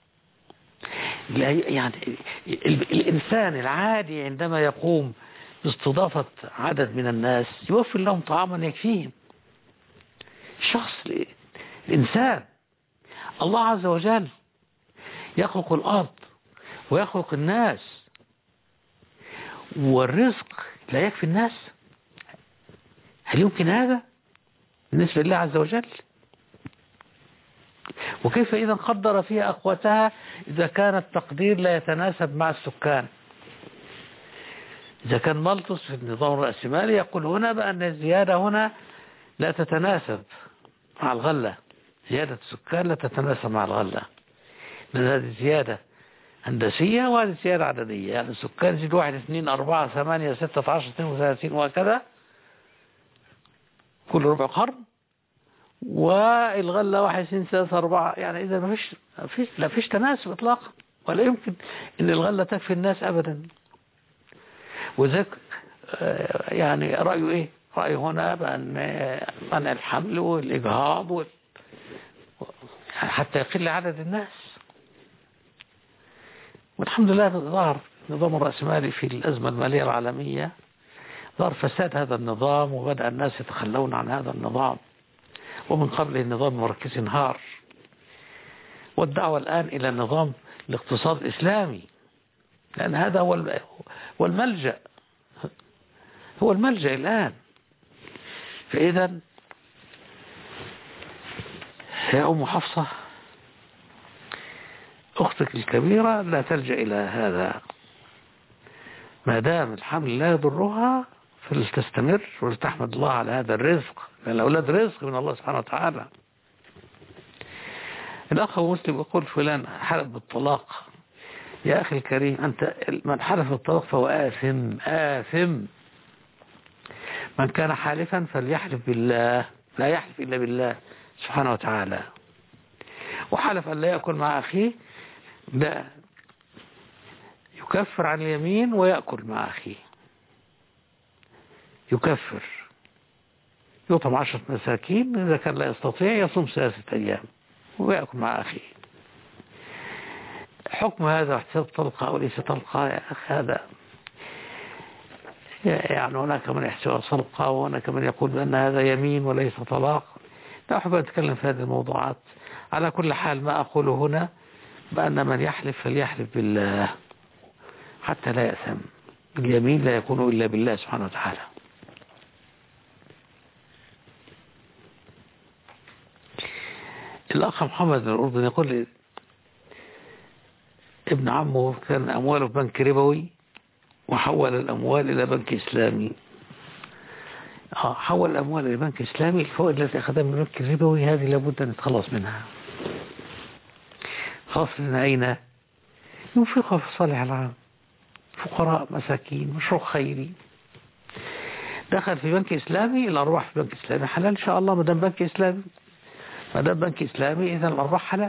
يعني الإنسان العادي عندما يقوم باستضافة عدد من الناس يوفر لهم طعاما يكفيهم. الشخص الإنسان، الله عز وجل يخلق الأرض ويخلق الناس، والرزق لا يكفي الناس. هل يمكن هذا بالنسبة لله عز وجل؟ وكيف إذا قدر فيها أقواتها إذا كان التقدير لا يتناسب مع السكان؟ إذا كان مالثus في النظام الرأسمالي يقول هنا بأن الزيادة هنا لا تتناسب مع الغلة، زيادة السكان لا تتناسب مع الغلة، لأن هذه زيادة هندسية وهذه زيادة عددية، يعني السكان يزيد واحد اثنين أربعة ثمانية ستة عشر اثنين وثلاثين وهكذا كل ربع قرن، والغلة واحد اثنين ثلاثة أربعة، يعني إذا ما فيش فيش لا فيش تناسب إطلاقا، ولا يمكن إن الغلة تكفي الناس أبدا. وذلك يعني رأيه إيه؟ رأيه هنا بأن منع الحمل والإجهاض وال... حتى يقل عدد الناس. والحمد لله ظهر نظام الرأسمالي في الأزمة المالية العالمية، ظهر فساد هذا النظام وبدأ الناس يتخلون عن هذا النظام، ومن قبله النظام المركزي انهار، والدعوة الآن إلى نظام الاقتصاد الإسلامي، لأن هذا هو هو الملجأ هو الملجأ الآن. فإذا يا أم حفصة أختك الكبيرة لا تلجأ إلى هذا، ما دام الحمل لا يضرها فلتستمر ولتحمد الله على هذا الرزق، لأن الأولاد رزق من الله سبحانه وتعالى. الأخ المسلم يقول فلان حلف بالطلاق. يا أخي الكريم، أنت من حلف بالطلاق فهو آثم آثم. من كان حالفا فليحلف بالله، لا يحلف إلا بالله سبحانه وتعالى. وحلف أن لا يأكل مع أخيه، لا يكفر عن اليمين ويأكل مع أخيه، يكفر، يطعم عشرة مساكين، إذا كان لا يستطيع يصوم ثلاثة أيام ويأكل مع أخيه. حكم هذا احتساب طلقة أو ليس طلقة يا أخي، هذا يعني هناك من يحسبها طلقة وهناك من يقول بأن هذا يمين وليس طلاق. لا أحب أن أتكلم في هذه الموضوعات. على كل حال ما أقوله هنا بأن من يحلف فليحلف بالله حتى لا يأثم، اليمين لا يكون إلا بالله سبحانه وتعالى. الأخ محمد من الأردن يقول لي ابن عمه كان أمواله في بنك ربوي وحول الأموال إلى بنك إسلامي. حول الأموال إلى بنك إسلامي، الفوائد التي أخذها من البنك الربوي هذه لابد أن نتخلص منها. خاصة أين ينفقها في الصالح العام، فقراء مساكين، مشروع خيري. دخل في بنك إسلامي، الأرواح في بنك إسلامي حلال إن شاء الله، ما دام بنك إسلامي ما دام بنك إسلامي إذا الأرواح حلال.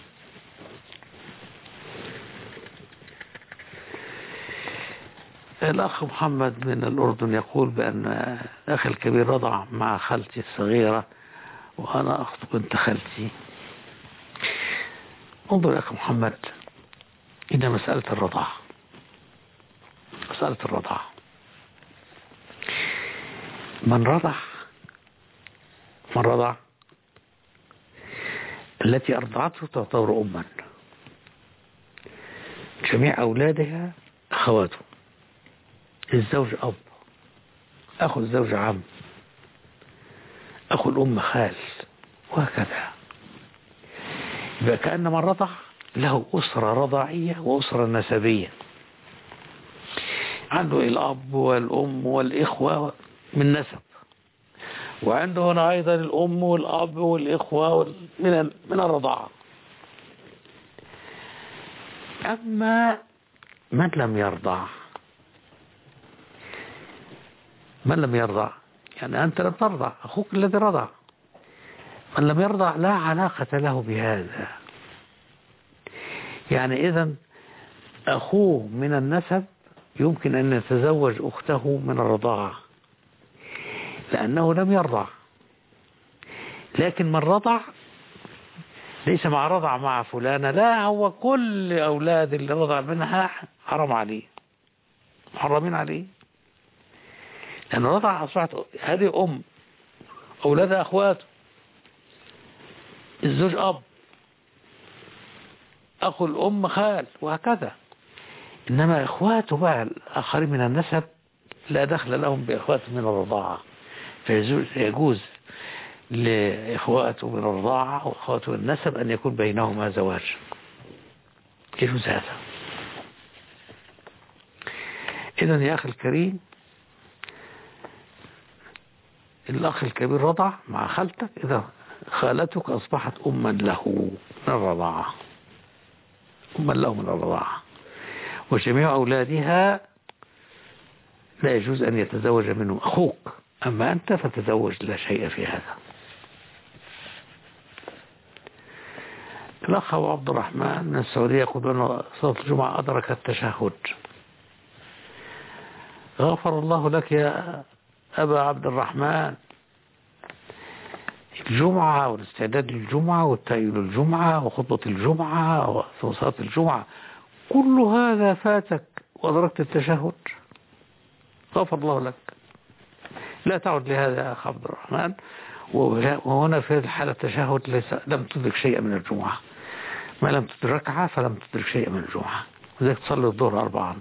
الأخ محمد من الأردن يقول بأن أخي الكبير رضع مع خالتي الصغيرة وأنا أخطب بنت خالتي. انظر يا أخي محمد، إن مسألة الرضاع مسألة الرضاع من رضع من رضع التي أرضعته تعتبر أما، جميع أولادها أخواته، الزوج أب، أخو الزوج عم، أخو الأم خال، وهكذا. يبقى كأن من رضع له أسرة رضاعية وأسرة نسبية، عنده الأب والأم والإخوة من نسب، وعنده هنا أيضا الأم والأب والإخوة من من الرضاعة. أما من لم يرضع من لم يرضع يعني أنت لم ترضع، أخوك الذي رضع، من لم يرضع لا علاقة له بهذا. يعني إذن أخوه من النسب يمكن أن يتزوج أخته من الرضاعة لأنه لم يرضع، لكن من رضع ليس مع رضع مع فلانة، لا، هو كل أولاد اللي رضع منها حرام عليه، محرمين عليه، لأن رضع أصبحت هذه أم، أولادها أخواته، الزوج أب، أخو الأم خال، وهكذا. إنما إخواته بقى الآخرين من النسب لا دخل لهم بإخواته من الرضاعة، فيجوز لإخواته من الرضاعة وإخواته من النسب أن يكون بينهما زواج، يجوز هذا. إذن يا أخي الكريم، الأخ الكبير رضع مع خالتك، إذا خالتك أصبحت أما له من الرضاعة، أما له من الرضاعة، وجميع أولادها لا يجوز أن يتزوج منهم أخوك، أما أنت فتزوج، لا شيء في هذا. الأخ أبو عبد الرحمن من السعودية يقول أن صلاة الجمعة أدرك التشهد. غفر الله لك يا أبا عبد الرحمن، الجمعة والاستعداد للجمعة والتأييل للجمعة وخطبة الجمعة وصلاة الجمعة، كل هذا فاتك وأدركت التشهد، غفر الله لك. لا تعد لهذا يا أخ عبد الرحمن. وهنا في الحالة التشهد ليس لم تدرك شيئا من الجمعة، ما لم تدركها فلم تدرك شيئا من الجمعة، وذلك تصلي الظهر أربعا.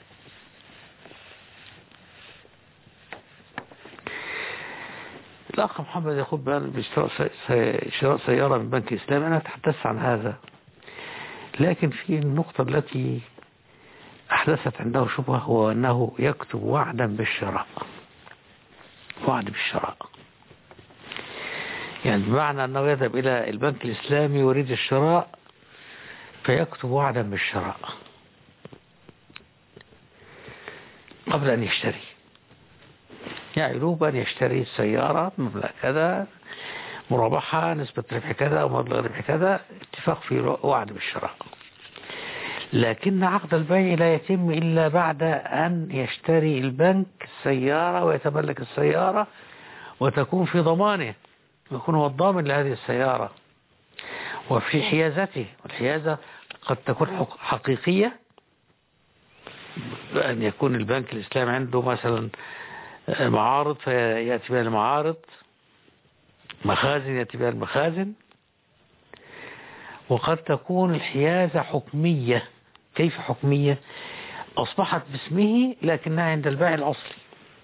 الأخ محمد يقول بشراء سيارة من بنك إسلامي. أنا أتحدث عن هذا، لكن في النقطة التي أحدثت عنده شبهة هو أنه يكتب وعدا بالشراء، وعد بالشراء، يعني بمعنى أنه يذهب إلى البنك الإسلامي يريد الشراء فيكتب وعدا بالشراء قبل أن يشتري، يعني يلوب أن يشتري السيارة مبلغ كذا، مرابحة، نسبة ربح كذا أو مبلغ ربح كذا، اتفاق في وعد بالشراء. لكن عقد البيع لا يتم إلا بعد أن يشتري البنك السيارة ويتملك السيارة وتكون في ضمانه، يكون هو الضامن لهذه السيارة وفي حيازته. والحيازة قد تكون حقيقية، بأن يكون البنك الإسلامي عنده مثلا معارض فيأتي بها المعارض، مخازن يأتي بها المخازن، وقد تكون الحيازة حكمية. كيف حكمية؟ أصبحت باسمه لكنها عند البائع الأصلي،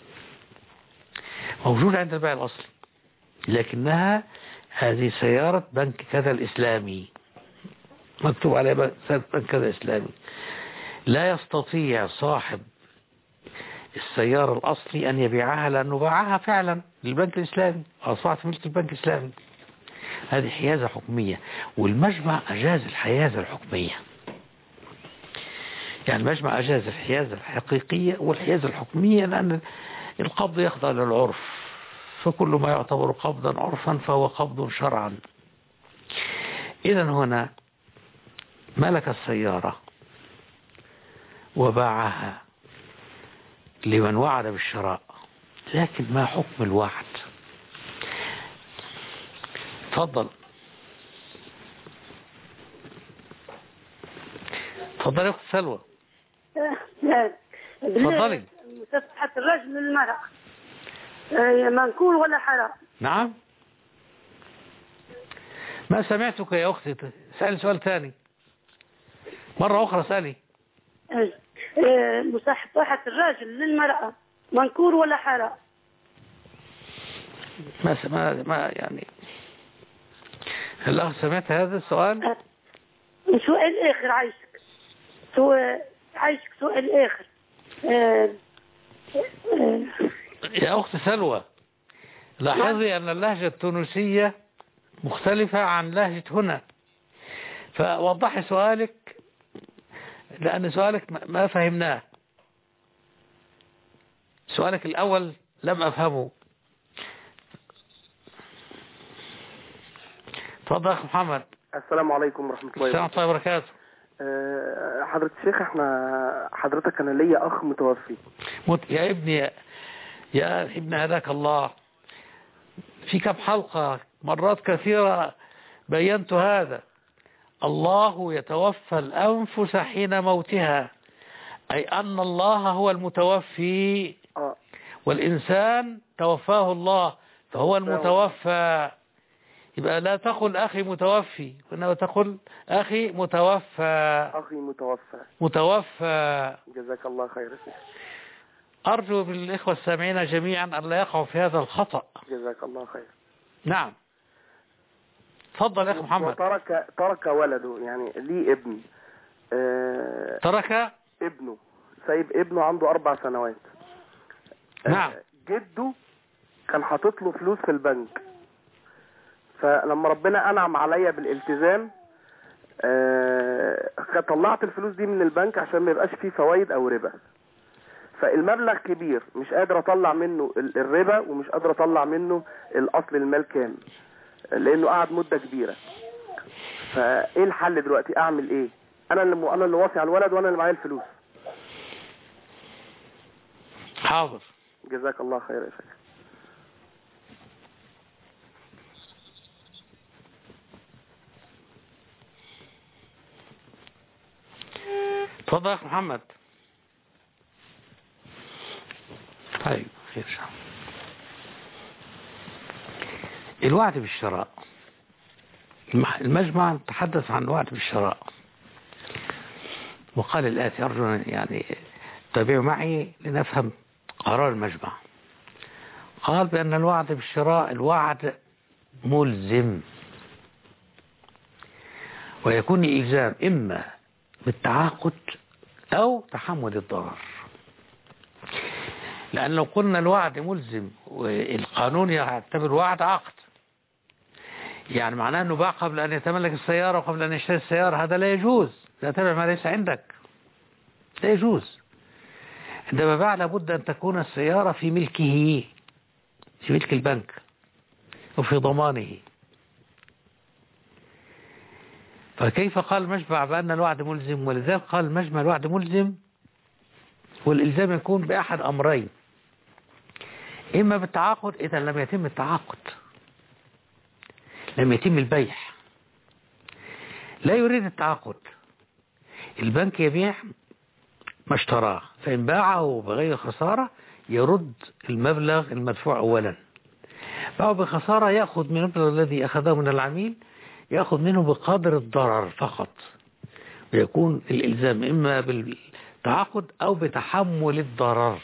موجودة عند البائع الأصلي، لكنها هذه سيارة بنك كذا الإسلامي، مكتوب عليها بنك كذا الإسلامي. لا يستطيع صاحب السيارة الأصلي أن يبيعها لأنه باعها فعلا للبنك الإسلامي، أصبحت ملك البنك الإسلامي. هذه حيازة حكمية، والمجمع أجاز الحيازة الحكمية، يعني المجمع أجاز الحيازة الحقيقية والحيازة الحكمية، لأن القبض يخضع للعرف، فكل ما يعتبر قبضا عرفا فهو قبض شرعا. إذن هنا ملك السيارة وباعها لمن وعد بالشراء، لكن ما حكم الوعد؟ تفضل تفضل يا أخت سلوى. تفضلي. مسافحة الرجل للمرأة منكول ولا حرام؟ نعم، ما سمعتك يا أختي، سألي سؤال ثاني مرة أخرى، سألي. مسافحة الرجل للمرأة منكور ولا حرام؟ ما ما ما يعني هل سمعت هذا السؤال؟ سؤال آخر عايشك، سؤال عايشك سؤال آخر. آه آه يا أخت سلوى، لاحظي أن اللهجة التونسية مختلفة عن لهجة هنا، فوضحي سؤالك لأن سؤالك ما فهمناه. سؤالك الأول لم أفهمه. تفضل أخ محمد. السلام عليكم ورحمة الله وبركاته. السلام وبركاته. أه حضرة الشيخ، احنا حضرتك أنا ليا أخ متوفي. مت... يا ابني يا, يا ابن هداك الله، في كم حلقة مرات كثيرة بينت هذا. الله يتوفى الأنفس حين موتها، أي أن الله هو المتوفي والإنسان توفاه الله فهو المتوفى. يبقى لا تقل أخي متوفي، وإنما تقل أخي متوفى. أخي متوفى متوفى. جزاك الله خير. أرجو بالإخوة السامعين جميعا أن لا يقعوا في هذا الخطأ. جزاك الله خير. نعم، تفضل يا أخي محمد. وترك ترك ولده، يعني لي ابن. أه ترك ابنه سايب ابنه عنده اربع سنوات. نعم. جده كان حاطط له فلوس في البنك، فلما ربنا انعم عليا بالالتزام آه طلعت الفلوس دي من البنك عشان ما يبقاش فيه فوائد او ربا. فالمبلغ كبير، مش قادر اطلع منه الربا ومش قادر اطلع منه الاصل المال كامل لانه قعد مده كبيره. فايه الحل دلوقتي؟ اعمل ايه؟ انا اللي انا اللي واصي على الولد وانا اللي معايا الفلوس. حاضر. جزاك الله خير يا شيخ. اتفضل يا اخ محمد. طيب خير ان شاء الله. الوعد بالشراء، المجمع تحدث عن الوعد بالشراء وقال الآتي، أرجو يعني تابعوا معي لنفهم قرار المجمع. قال بأن الوعد بالشراء الوعد ملزم، ويكون إلزام إما بالتعاقد أو تحمل الضرر. لأن لو قلنا الوعد ملزم والقانون يعتبر وعد عقد، يعني معناه أنه باع قبل أن يتملك السيارة وقبل أن يشتري السيارة، هذا لا يجوز، لا تبع ما ليس عندك، لا يجوز. عندما باع لابد أن تكون السيارة في ملكه، في ملك البنك وفي ضمانه. فكيف قال المجمع بأن الوعد ملزم؟ ولذلك قال المجمع الوعد ملزم والإلزام يكون بأحد أمرين، إما بالتعاقد إذا لم يتم التعاقد، لم يتم البيع، لا يريد التعاقد، البنك يبيع ما اشتراه، فإن باعه بغير خسارة يرد المبلغ المدفوع أولا. باعه بخسارة يأخذ من المبلغ الذي أخذه من العميل، يأخذ منه بقدر الضرر فقط، ويكون الإلزام إما بالتعاقد أو بتحمل الضرر.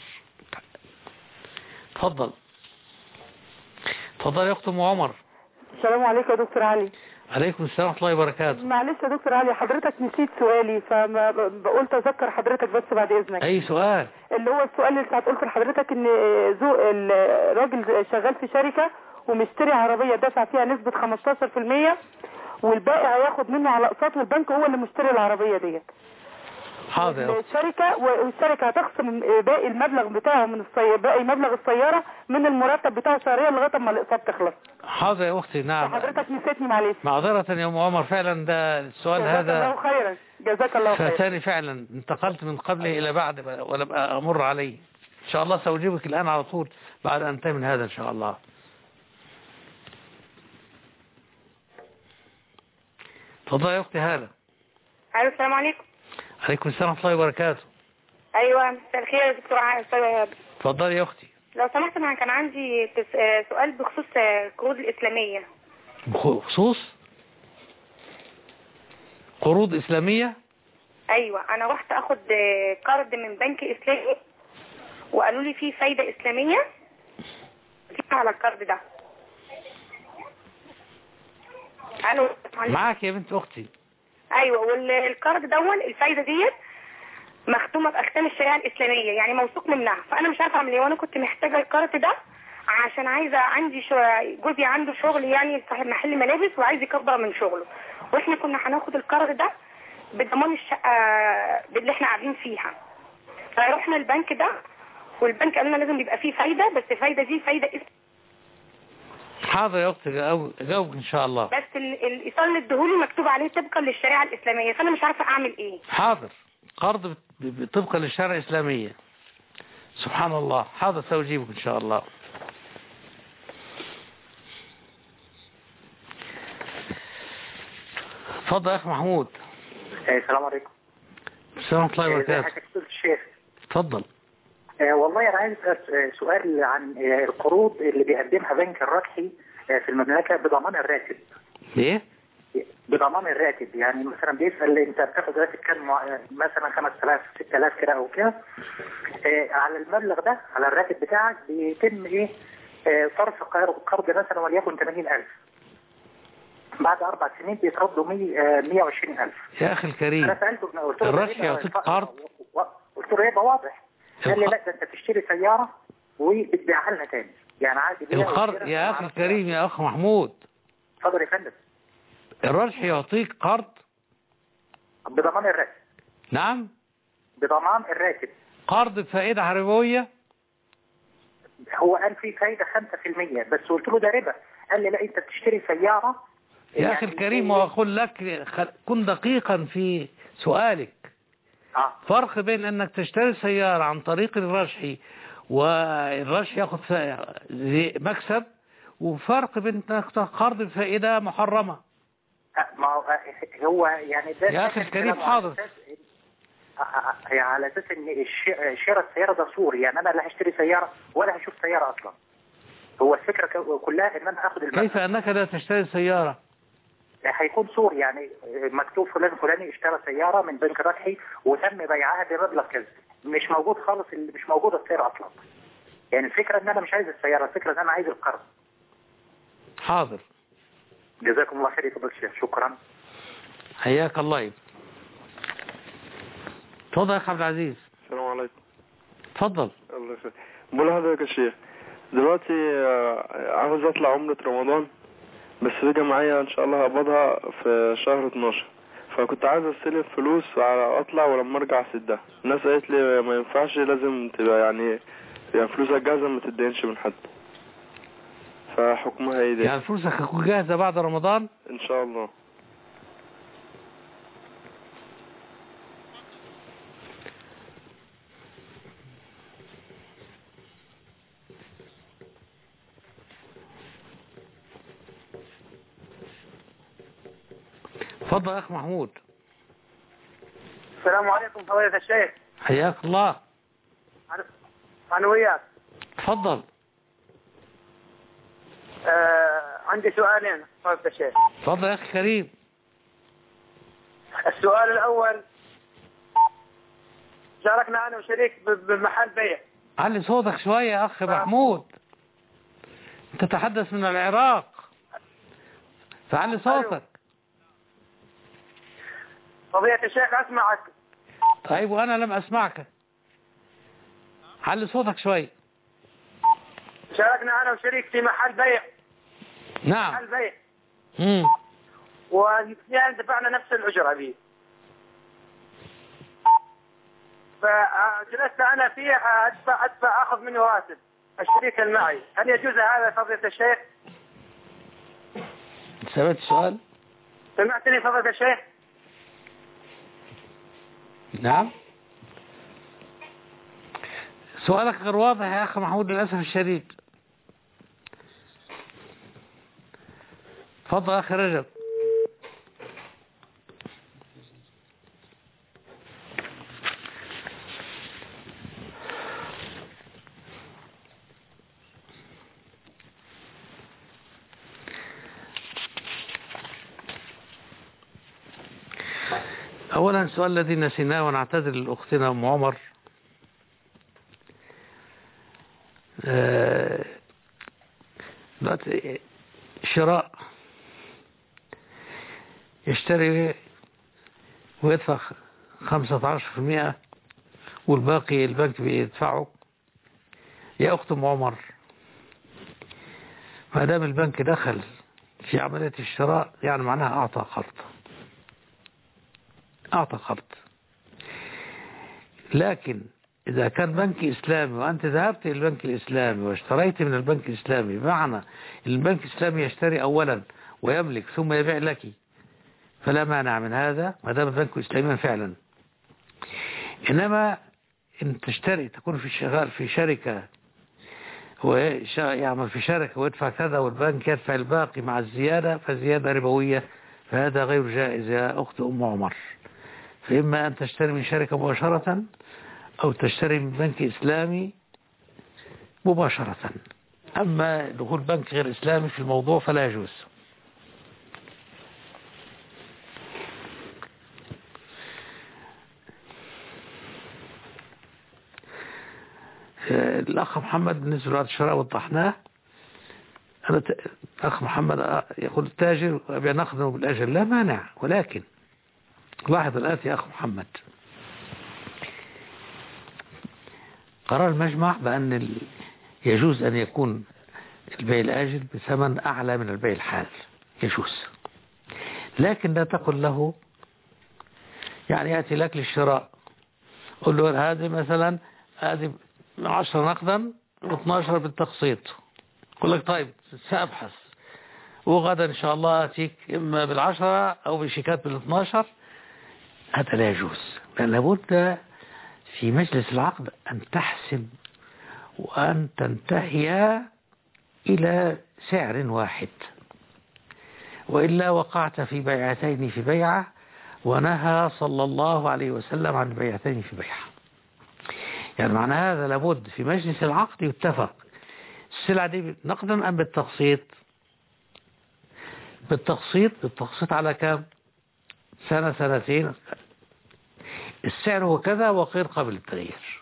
تفضل. تفضل يا أخت أم عمر. السلام عليكم يا دكتور علي. عليكم السلام ورحمة الله وبركاته. معلش يا دكتور علي، حضرتك نسيت سؤالي فما بقولت اذكر حضرتك بس بعد اذنك. اي سؤال؟ اللي هو السؤال اللي ساعات قلت لحضرتك ان ذوق الراجل شغال في شركة ومشتري عربية دافع فيها نسبة خمستاشر في المية والباقي هياخد منه على اقساط، والبنك هو اللي مشتري العربية ديت. حاضر. الشركة والشركة هتخصم باقي المبلغ بتاعه من السيارة، باقي مبلغ السيارة من المرتب بتاعه شهريا لغاية ما الاقساط تخلص. حاضر يا اختي. نعم. حضرتك نسيتني معلش. معذرة يا ام عمر، فعلا ده السؤال هذا. جزاك الله خيرا. جزاك الله خيرا. فاتاني فعلا، انتقلت من قبله الى بعد ولم امر عليه. ان شاء الله سأجيبك الان على طول بعد ان انتهي من هذا ان شاء الله. تفضل يا اختي هالة. الو السلام عليكم. عليكم السلام ورحمة الله وبركاته. ايوه مساء الخير يا دكتور عايز. اتفضلي يا اختي. لو سمحت انا كان عندي سؤال بخصوص القروض الاسلاميه. بخصوص قروض اسلاميه؟ ايوه انا رحت اخد قرض من بنك اسلامي وقالوا لي في فايده اسلاميه على القرض ده. الو معاك يا بنت اختي. ايوه، والقرض دون الفايده ديت مختومه باحكام الشريعه الاسلاميه، يعني موثوق منها، فانا مش عارفه اعمل ايه، وانا كنت محتاجه القرض ده عشان عايزه عندي شو... جوزي عنده شغل يعني صاحب محل ملابس وعايز يكبر من شغله، واحنا كنا هناخد القرض ده بضمان الشقه اللي احنا قاعدين فيها. فرحنا البنك ده والبنك قال لنا لازم يبقى فيه فايده، بس الفايده دي فايده اسم. حاضر يا اختي اجاوبك ان شاء الله. بس الايصال اللي اديهولي مكتوب عليه طبقا للشريعه الاسلاميه، فانا مش عارفه اعمل ايه. حاضر. قرض طبقا للشريعه الاسلاميه. سبحان الله. حاضر سأجيبك ان شاء الله. اتفضل يا اخ محمود. السلام عليكم. السلام ورحمه الله وبركاته. ازي حضرتك يا الشيخ؟ اتفضل. آه والله انا عايز اسال سؤال عن آه القروض اللي بيقدمها بنك الربحي آه في المملكه بضمان الراتب. ايه؟ بضمان الراتب، يعني مثلا بيسال انت بتاخد راتب كام، مثلا خمسة آلاف ستة آلاف كده او كده، آه على المبلغ ده على الراتب بتاعك بيتم ايه آه صرف قرض مثلا وليكن ثمانين ألف، بعد اربع سنين بيتردوا مية وعشرين ألف. يا اخي الكريم، انا سالته قلت له الربح يعطيك قرض، دكتور هيبقى واضح. قال لي لا ده انت تشتري سياره وبتبيعها لنا تاني، يعني عادي بيع القرض يا اخي الكريم يا اخ محمود. اتفضل يا فندم. الرجح يعطيك قرض بضمان الراتب. نعم بضمان الراتب. قرض بفائده ربويه. هو قال في فايده خمسة في المية بس قلت له ده ربا. قال لي لا انت بتشتري سياره. يا يعني اخي الكريم واقول لك كن دقيقا في سؤالك. آه. فرق بين انك تشتري سياره عن طريق الرجحي والرجحي ياخذ مكسب، وفرق بين انك قرض بفائده محرمه. ما هو يعني ده يا اخي الكريم حاضر. هي على اساس ان شراء السياره ده صور، يعني انا لا هشتري سياره ولا هشوف سياره اصلا. هو الفكره كلها ان انا اخد المبلغ. كيف انك لا تشتري سياره؟ هيكون صور، يعني مكتوب فلان فلاني اشترى سياره من بنك رجحي وتم بيعها بمبلغ كذا، مش موجود خالص، اللي مش موجود السياره اصلا. يعني الفكره ان انا مش عايز السياره، الفكره ان انا عايز القرض. حاضر. جزاكم الله خير يا فضيلة الشيخ، شكرا. حياك الله. اتفضل يا اخ عبد العزيز. السلام عليكم. اتفضل. الله يخليك. بقول لحضرتك يا شيخ، دلوقتي عاوز اطلع عمرة رمضان، بس بقى معايا ان شاء الله هقبضها في شهر اتناشر، فكنت عايز استلف فلوس على اطلع ولما ارجع اسدها. الناس قالت لي ما ينفعش، لازم تبقى يعني يعني فلوسك جاهزه ما تدينش من حد. فحكمها ايه ده؟ يعني فلوسك هتكون جاهزه بعد رمضان ان شاء الله. اتفضل يا اخ محمود. السلام عليكم فضيلة الشيخ. حياك الله. انا وياك. اتفضل. آه عندي سؤالين فضيلة الشيخ. اتفضل يا اخي كريم. السؤال الاول، شاركنا انا وشريك بمحل بيع. علي صوتك شويه يا اخ محمود، انت تتحدث من العراق فعلي صوتك. فضيلة الشيخ اسمعك. طيب وانا لم اسمعك، علي صوتك شوي. شاركنا انا وشريك في محل بيع. نعم. محل بيع. امم والاثنين دفعنا نفس الاجره به. فجلست انا فيه ادفع ادفع اخذ منه راتب الشريك المعي، هل يجوز هذا فضيلة الشيخ؟ سمعت السؤال؟ سمعتني فضيلة الشيخ؟ نعم. سؤالك غير واضح يا أخي محمود للأسف الشديد. تفضل يا أخي رجب. أولا السؤال الذي نسيناه ونعتذر لأختنا أم عمر، دلوقتي شراء يشتري ويدفع خمسة عشر في المئة والباقي البنك بيدفعه. يا أخت أم عمر، ما دام البنك دخل في عملية الشراء يعني معناها أعطى قرض، أعطى قرض. لكن إذا كان بنك إسلامي وأنت ذهبت إلى البنك الإسلامي واشتريت من البنك الإسلامي، بمعنى البنك الإسلامي يشتري أولا ويملك ثم يبيع لك، فلا مانع من هذا ما دام البنك إسلاميا فعلا. إنما إن تشتري تكون في شغال في شركة ويعمل في شركة ويدفع كذا والبنك يدفع الباقي مع الزيادة، فزيادة ربوية، فهذا غير جائز يا أخت أم عمر. فإما أن تشتري من شركة مباشرة أو تشتري من بنك إسلامي مباشرة. أما دخول بنك غير إسلامي في الموضوع فلا يجوز. الأخ محمد بالنسبة لهذا الشراء وضحناه. أنا أخ محمد يقول التاجر أبي نخدمه بالأجل، لا مانع، ولكن لاحظ الآتي يا أخ محمد، قرار المجمع بأن ال... يجوز أن يكون البيع الآجل بثمن أعلى من البيع الحال، يجوز، لكن لا تقل له يعني يأتي لك للشراء قل له هذه مثلا هذه عشرة نقدا واثناشر بالتقسيط، يقول لك طيب سأبحث وغدا إن شاء الله أتيك إما بالعشرة أو بشيكات بالاثناشر. هذا لا يجوز، لأن لابد في مجلس العقد أن تحسم وأن تنتهي إلى سعر واحد، وإلا وقعت في بيعتين في بيعة، ونهى صلى الله عليه وسلم عن بيعتين في بيعة. يعني معنى هذا لابد في مجلس العقد يتفق السلعة دي نقدا أم بالتقسيط. بالتقسيط بالتقسيط على كم؟ سنة سنتين، السعر هو كذا وغير قابل للتغيير.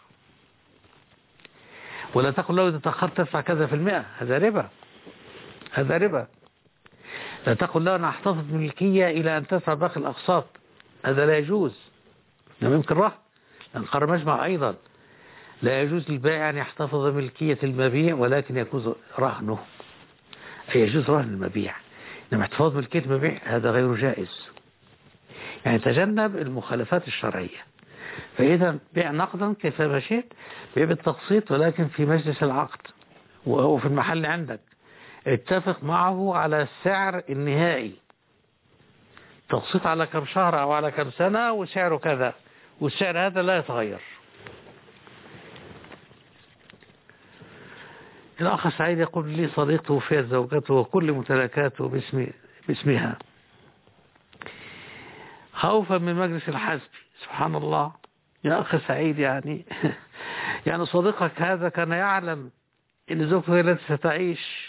ولا تقول له إذا تأخرت تدفع كذا في المئة، هذا ربا، هذا ربا. لا تقول له أنا أحتفظ ملكية إلى أن تدفع باقي الأقساط، هذا لا يجوز، لم يمكن رهن، لأن قرار مجمع أيضا لا يجوز للبائع أن يحتفظ ملكية المبيع ولكن يجوز رهنه، أي يجوز رهن المبيع، إنما احتفاظ ملكية المبيع هذا غير جائز. يعني تجنب المخالفات الشرعية. فإذا بيع نقدا كيفما شئت، بيع بالتقسيط ولكن في مجلس العقد وهو في المحل عندك، اتفق معه على السعر النهائي، تقسيط على كم شهر أو على كم سنة وسعره كذا، والسعر هذا لا يتغير. الأخ سعيد يقول لي صديقته وفيت زوجته وكل ممتلكاته باسم باسمها خوفا من مجلس الحزب. سبحان الله يا أخ سعيد، يعني يعني صديقك هذا كان يعلم أن زوجته هي التي ستعيش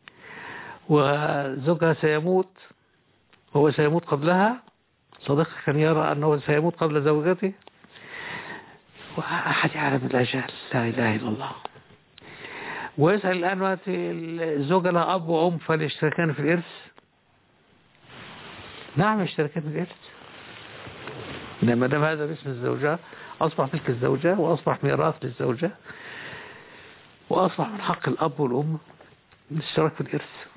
وزوجها سيموت وهو سيموت قبلها. صديقك كان يرى أنه سيموت قبل زوجته، وأحد يعلم الأجال، لا إله إلا الله. ويسأل الآن الزوجة لها أب وأم فليشتركان في الإرث. نعم يشتركان في الإرث، إنما دام هذا باسم الزوجة أصبح ملك الزوجة وأصبح ميراث للزوجة، وأصبح من حق الأب والأم الاشتراك في الإرث.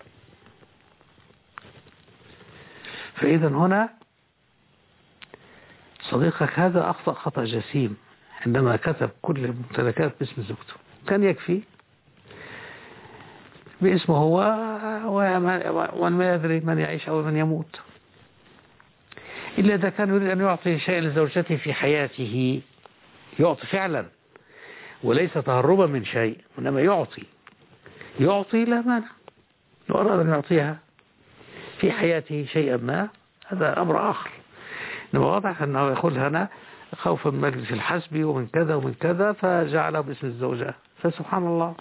فإذا هنا صديقك هذا أخطأ خطأ جسيم عندما كتب كل الممتلكات باسم زوجته. كان يكفي باسمه هو وما يدري من يعيش أو من يموت، إلا إذا كان يريد أن يعطي شيء لزوجته في حياته، يعطي فعلا وليس تهربا من شيء، إنما يعطي يعطي لا مانع. لو أراد أن يعطيها في حياته شيئا ما هذا أمر آخر، إنما واضح أنه يقول هنا خوفا من مجلس الحسب ومن كذا ومن كذا فجعله باسم الزوجة. فسبحان الله.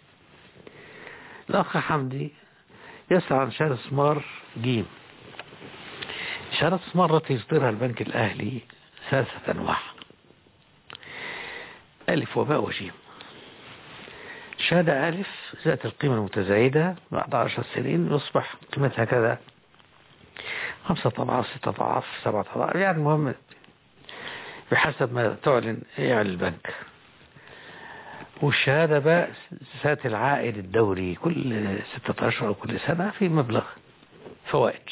الأخ حمدي يسأل عن شهادة استثمار جيم. شهادة استثمار التي يصدرها البنك الأهلي ثلاثة أنواع: ألف وباء وجيم. شهادة ألف ذات القيمة المتزايدة بعد عشر سنين يصبح قيمتها كذا، خمسة أضعاف ستة أضعاف سبعة أضعاف، يعني المهم بحسب ما تعلن يعني البنك. والشهادة باء ذات العائد الدوري كل ستة أشهر أو كل سنة في مبلغ فوائد.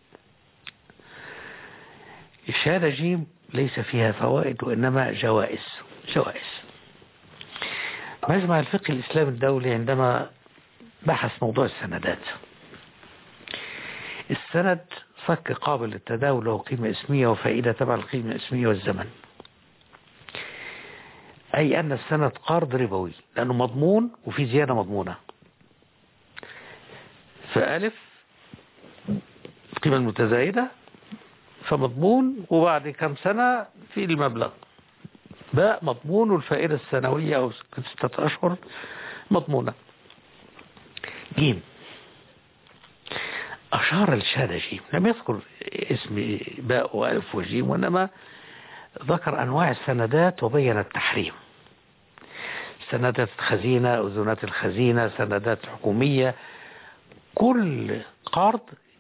الشهادة جيم ليس فيها فوائد وإنما جوائز. جوائز. مجمع الفقه الإسلامي الدولي عندما بحث موضوع السندات، السند صك قابل للتداول له قيمة اسمية وفائدة تبع القيمة الاسمية والزمن، أي أن السند قرض ربوي لأنه مضمون وفي زيادة مضمونة. فألف القيمة المتزايدة فمضمون وبعد كم سنة في المبلغ. باء مضمون والفائدة السنوية أو ستة أشهر مضمونة. جيم أشار الشهادة جيم، لم يذكر اسم باء وألف وجيم، وإنما ذكر أنواع السندات وبين التحريم: سندات الخزينة، أذونات الخزينة، سندات حكومية، كل قرض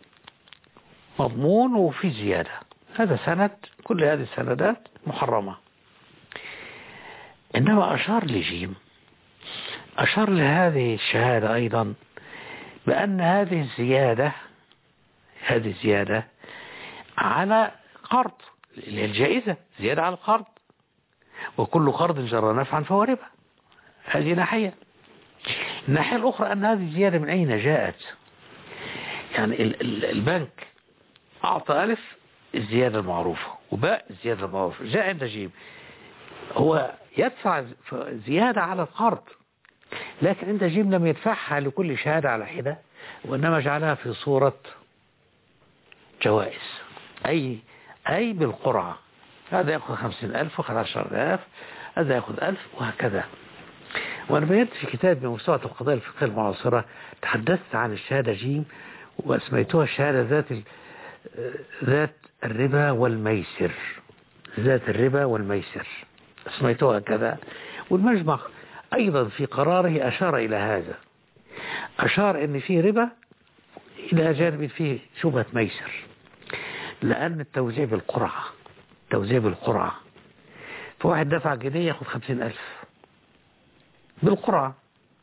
مضمون وفي زيادة هذا سند، كل هذه السندات محرمة. إنما أشار لجيم، أشار لهذه الشهادة أيضا بأن هذه الزيادة هذه الزيادة على قرض، الجائزة زيادة على القرض، وكل قرض جرى نفعا فهو ربا. هذه ناحية. الناحية الأخرى أن هذه الزيادة من أين جاءت؟ يعني البنك أعطى ألف الزيادة المعروفة وباء الزيادة المعروفة، جاء عند جيم هو يدفع زيادة على القرض، لكن عند جيم لم يدفعها لكل شهادة على حدة، وإنما جعلها في صورة جوائز، أي أي بالقرعة. هذا يأخذ خمسين ألف وخذ عشر ألف، هذا يأخذ ألف، وهكذا. وأنا بينت في كتاب من موسوعة القضايا الفقهية المعاصرة تحدثت عن الشهادة جيم وأسميتها الشهادة ذات ذات الربا والميسر، ذات الربا والميسر أسميتها كذا. والمجمع أيضا في قراره أشار إلى هذا، أشار أن فيه ربا إلى جانب فيه شبهة ميسر، لأن التوزيع بالقرعة توزيع بالقرعة فواحد دفع جنيه ياخذ خمسين ألف بالقرعة،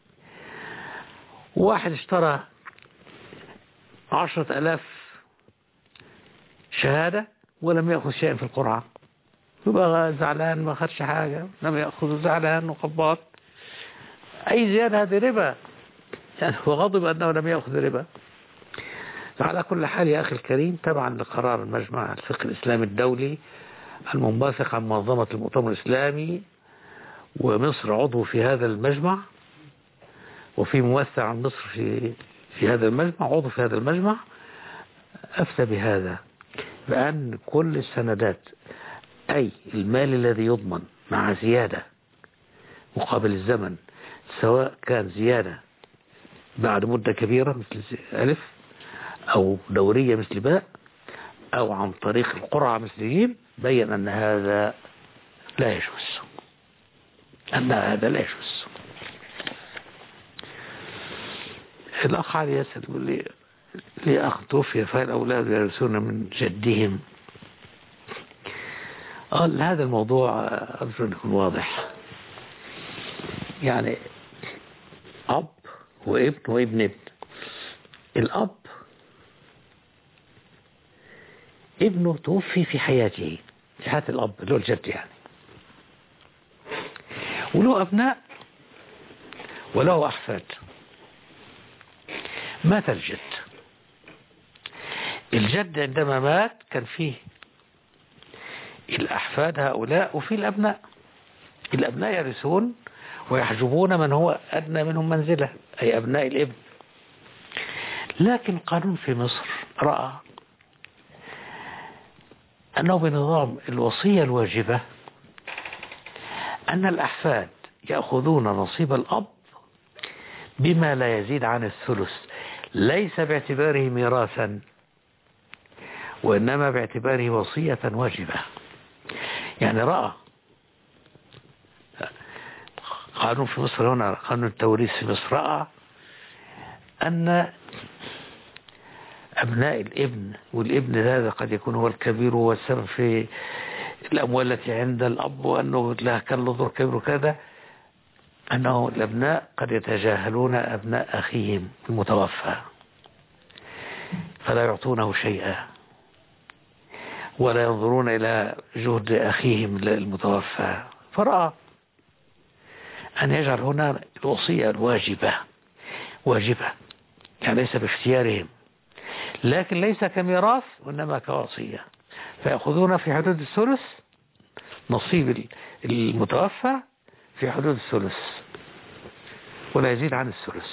وواحد اشترى عشرة ألاف شهادة ولم يأخذ شيئا في القرعة، يبقى زعلان ما أخذش حاجة، لم يأخذ زعلان وقباط. أي زيادة هذه ربا، يعني هو غضب أنه لم يأخذ ربا. فعلى كل حال يا أخي الكريم، تبعا لقرار المجمع الفقهي الإسلامي الدولي المنبثق عن منظمة المؤتمر الإسلامي، ومصر عضو في هذا المجمع، وفي ممثل عن مصر في في هذا المجمع، عضو في هذا المجمع، أفتى بهذا بأن كل السندات أي المال الذي يضمن مع زيادة مقابل الزمن، سواء كان زيادة بعد مدة كبيرة مثل ألف، أو دورية مثل باء، أو عن طريق القرعة مثل جيم، بين أن هذا لا يجوز، أن هذا لا يجوز. الأخ علي يسأل يقول لي لي أخ توفي فالأولاد يرثون من جدهم. قال هذا الموضوع أرجو أن يكون واضح، يعني أب وابن وابن ابن. الأب ابنه توفي في حياته، في حياة الأب اللي هو الجد يعني، وله أبناء وله أحفاد. مات الجد، الجد عندما مات كان فيه الأحفاد هؤلاء وفي الأبناء. الأبناء يرثون ويحجبون من هو أدنى منهم منزلة، أي أبناء الابن. لكن قانون في مصر رأى أنه بنظام الوصية الواجبة أن الأحفاد يأخذون نصيب الأب بما لا يزيد عن الثلث، ليس باعتباره ميراثا، وإنما باعتباره وصية واجبة. يعني رأى قانون في مصر هنا، قانون التوريث في مصر، رأى أن أبناء الابن، والابن هذا قد يكون هو الكبير والسبب في الأموال التي عند الأب، وأنه لا كان له دور كبير وكذا، أنه الأبناء قد يتجاهلون أبناء أخيهم المتوفى فلا يعطونه شيئا، ولا ينظرون إلى جهد أخيهم المتوفى. فرأى أن يجعل هنا الوصية الواجبة واجبة، يعني ليس باختيارهم، لكن ليس كميراث وإنما كوصية. فيأخذون في حدود الثلث، نصيب المتوفى في حدود الثلث ولا يزيد عن الثلث.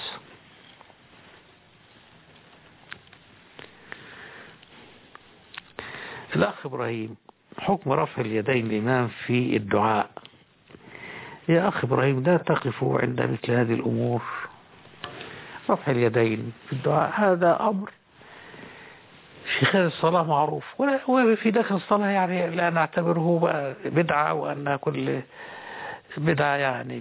الأخ إبراهيم، حكم رفع اليدين الإمام في الدعاء. يا أخ إبراهيم، لا تقفوا عند مثل هذه الأمور. رفع اليدين في الدعاء هذا أمر في خلال الصلاة معروف، وفي داخل الصلاة يعني لا نعتبره بدعة، وأن كل بدعة يعني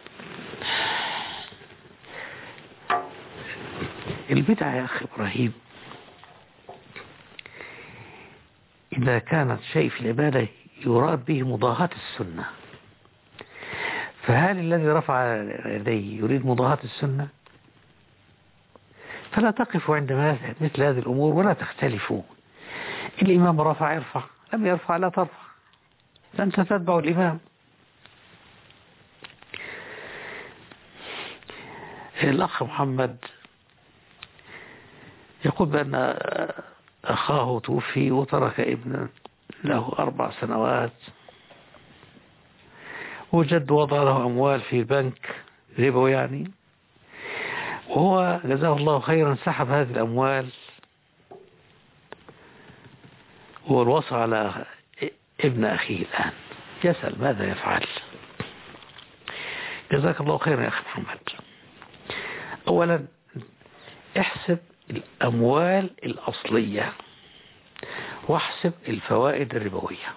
البدعة يا أخي إبراهيم إذا كانت شيء في العبادة يراد به مضاهاة السنة، فهل الذي رفع يديه يريد مضاهاة السنة؟ فلا تقفوا عند مثل هذه الأمور ولا تختلفوا. الإمام رفع يرفع، لم يرفع لا ترفع، فأنت تتبع الإمام. الأخ محمد يقول بأن أخاه توفي وترك ابنا له أربع سنوات، وجد وضع له أموال في بنك ربوي يعني، وهو جزاه الله خيرا سحب هذه الأموال والوصى على ابن أخيه الآن، يسأل ماذا يفعل؟ جزاك الله خيرا يا أخي محمد. أولا احسب الأموال الأصلية واحسب الفوائد الربوية.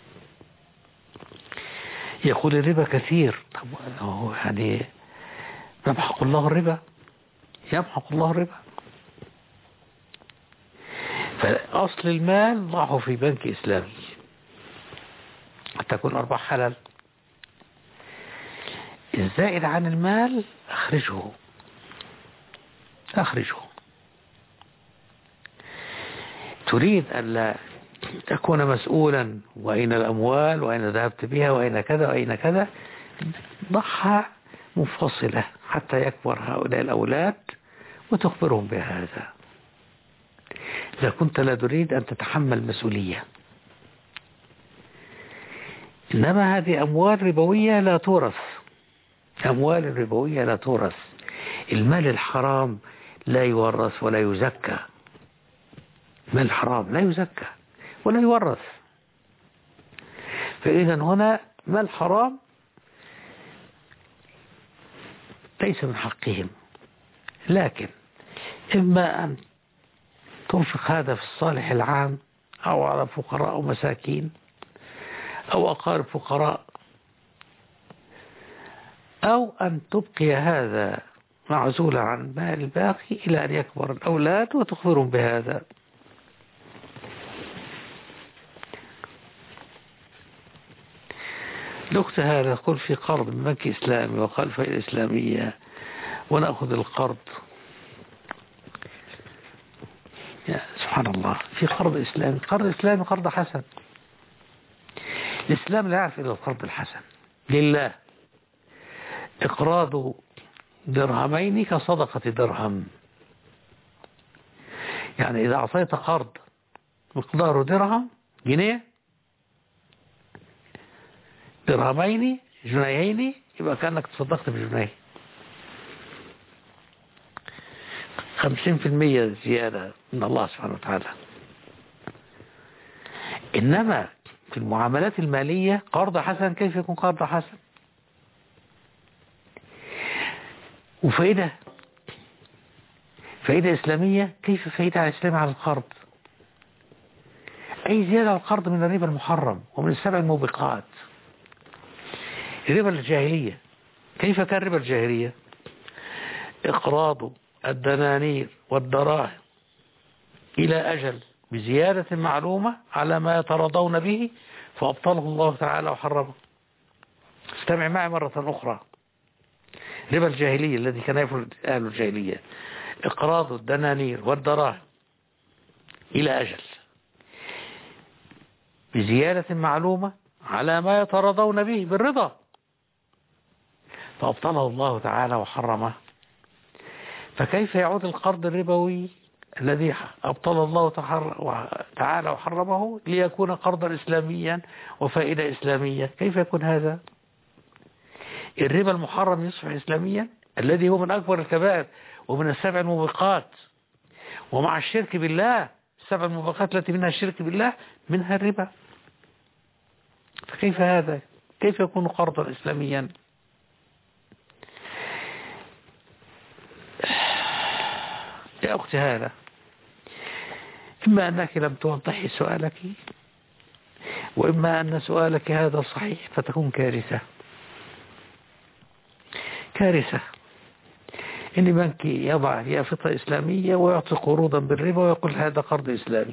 يقول الربا كثير، طب يعني يمحق الله الربا، يمحق الله الربا. فأصل المال ضعه في بنك إسلامي حتى تكون أرباح حلال. الزائد عن المال أخرجه أخرجه. تريد أن لا تكون مسؤولا وأين الأموال وأين ذهبت بها وأين كذا وأين كذا، ضعها منفصلة حتى يكبر هؤلاء الأولاد وتخبرهم بهذا. إذا كنت لا تريد أن تتحمل مسؤولية. إنما هذه أموال ربوية لا تورث، أموال ربوية لا تورث. المال الحرام لا يورث ولا يزكى، المال الحرام لا يزكى ولا يورث. فإذا هنا مال حرام ليس من حقهم، لكن إما أن تنفق هذا في الصالح العام أو على فقراء ومساكين أو أقارب فقراء، أو أن تبقي هذا معزولا عن المال الباقي إلى أن يكبر الأولاد وتخبرهم بهذا. الأخت هذا يقول في قرض من بنك إسلامي وقال فائدة إسلامية ونأخذ القرض. يا سبحان الله، في قرض إسلامي، قرض إسلامي قرض حسن. الإسلام لا يعرف إلا القرض الحسن لله. إقراض درهمين كصدقة درهم، يعني إذا أعطيت قرض مقداره درهم جنيه، درهمين جنيهين، يبقى كأنك تصدقت بجنيه. خمسين في المية زيادة من الله سبحانه وتعالى. إنما في المعاملات المالية قرض حسن كيف يكون قرض حسن؟ وفائدة فائدة إسلامية كيف فائدة على الإسلام على القرض؟ أي زيادة على القرض من الربا المحرم ومن السبع الموبقات. ربا الجاهلية، كيف كان ربا الجاهلية؟ إقراض الدنانير والدراهم إلى أجل بزيادة معلومة على ما يتراضون به فأبطله الله تعالى وحرمه. استمع معي مرة أخرى. ربا الجاهلية الذي كان يفعل أهل الجاهلية، إقراض الدنانير والدراهم إلى أجل بزيادة معلومة على ما يتراضون به بالرضا فأبطله الله تعالى وحرمه. فكيف يعود القرض الربوي الذي أبطل الله تعالى وحرمه ليكون قرضا إسلاميا وفائدة إسلامية؟ كيف يكون هذا؟ الربا المحرم يصبح إسلاميا الذي هو من أكبر الكبائر ومن السبع الموبقات، ومع الشرك بالله، السبع الموبقات التي منها الشرك بالله منها الربا. فكيف هذا؟ كيف يكون قرضا إسلاميا؟ يا أختي هذا، إما أنك لم توضحي سؤالك، وإما أن سؤالك هذا صحيح فتكون كارثة. كارثة إن بنك يضع يافطة إسلامية ويعطي قروضا بالربا ويقول هذا قرض إسلامي.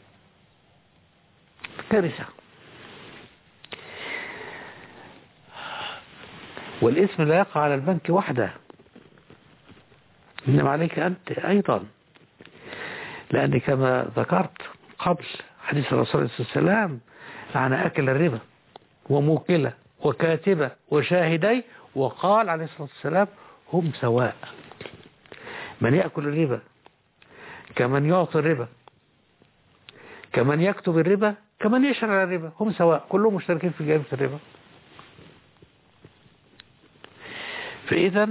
كارثة. والاسم لا يقع على البنك وحده، إنما عليك أنت أيضا، لأن كما ذكرت قبل حديث الرسول صلى الله عليه وسلم عن أكل الربا وموكلة وكاتبة وشاهدي، وقال عليه الصلاة والسلام هم سواء، من يأكل الربا كمن يعطي الربا كمن يكتب الربا كمن يشرع الربا، هم سواء، كلهم مشتركين في جريمة الربا. فإذا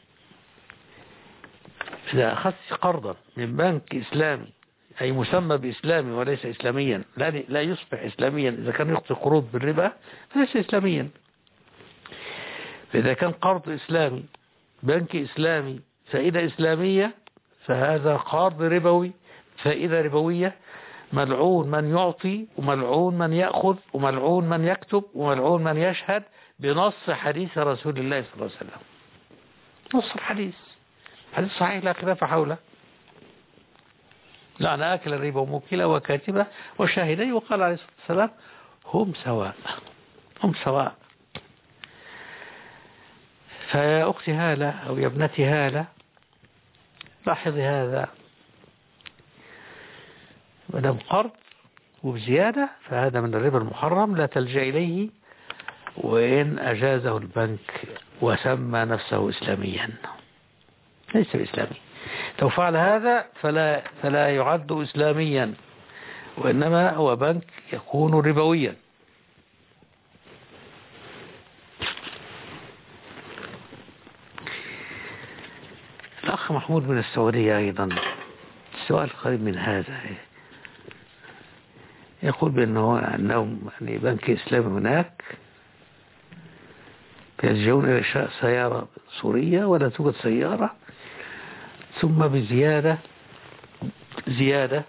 إذا أخذت قرضا من بنك إسلامي أي مسمى بإسلامي وليس إسلاميا، لا لا يصبح إسلاميا إذا كان يعطي قروض بالربا فليس إسلاميا. فإذا كان قرض إسلامي بنك إسلامي فائدة إسلامية فهذا قرض ربوي، فائدة ربوية، ملعون من يعطي وملعون من يأخذ وملعون من يكتب وملعون من يشهد، بنص حديث رسول الله صلى الله عليه وسلم. نص الحديث حديث صحيح لا خلاف حوله، لعن آكل الربا وموكلة وكاتبة وشاهدي، وقال عليه الصلاة والسلام هم سواء، هم سواء. فيا أختي هالة أو يا ابنتي هالة لاحظي هذا، مدام قرض وبزيادة فهذا من الربا المحرم، لا تلجأ إليه وإن أجازه البنك وسمى نفسه إسلاميا، ليس بإسلامي. لو فعل هذا فلا, فلا يعد إسلاميا، وإنما هو بنك يكون ربويا. الأخ محمود من السعودية أيضا السؤال قريب من هذا، يقول بأنه أنهم يعني بنك إسلامي هناك يلجؤون إلى شراء سيارة سورية ولا توجد سيارة، ثم بزيادة زيادة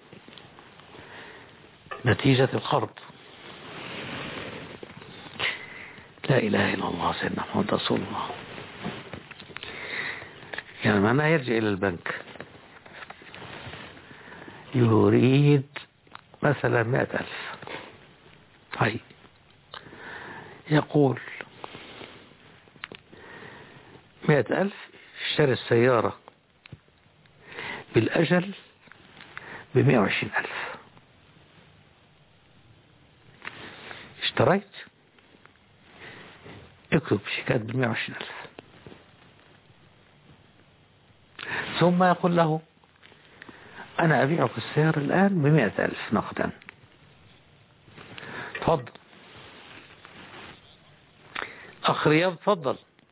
نتيجة القرض. لا إله إلا الله سيدنا محمد رسول الله. يعني معناه يرجع إلى البنك يريد مثلا مئة ألف، طيب يقول مئة ألف اشتري السيارة بالأجل بمئة وعشرين ألف، اشتريت اكتب شيكات بمئة وعشرين ألف، ثم يقول له أنا أبيعك السيارة الآن بمئة ألف نقدا، تفضل. أخ رياض تفضل.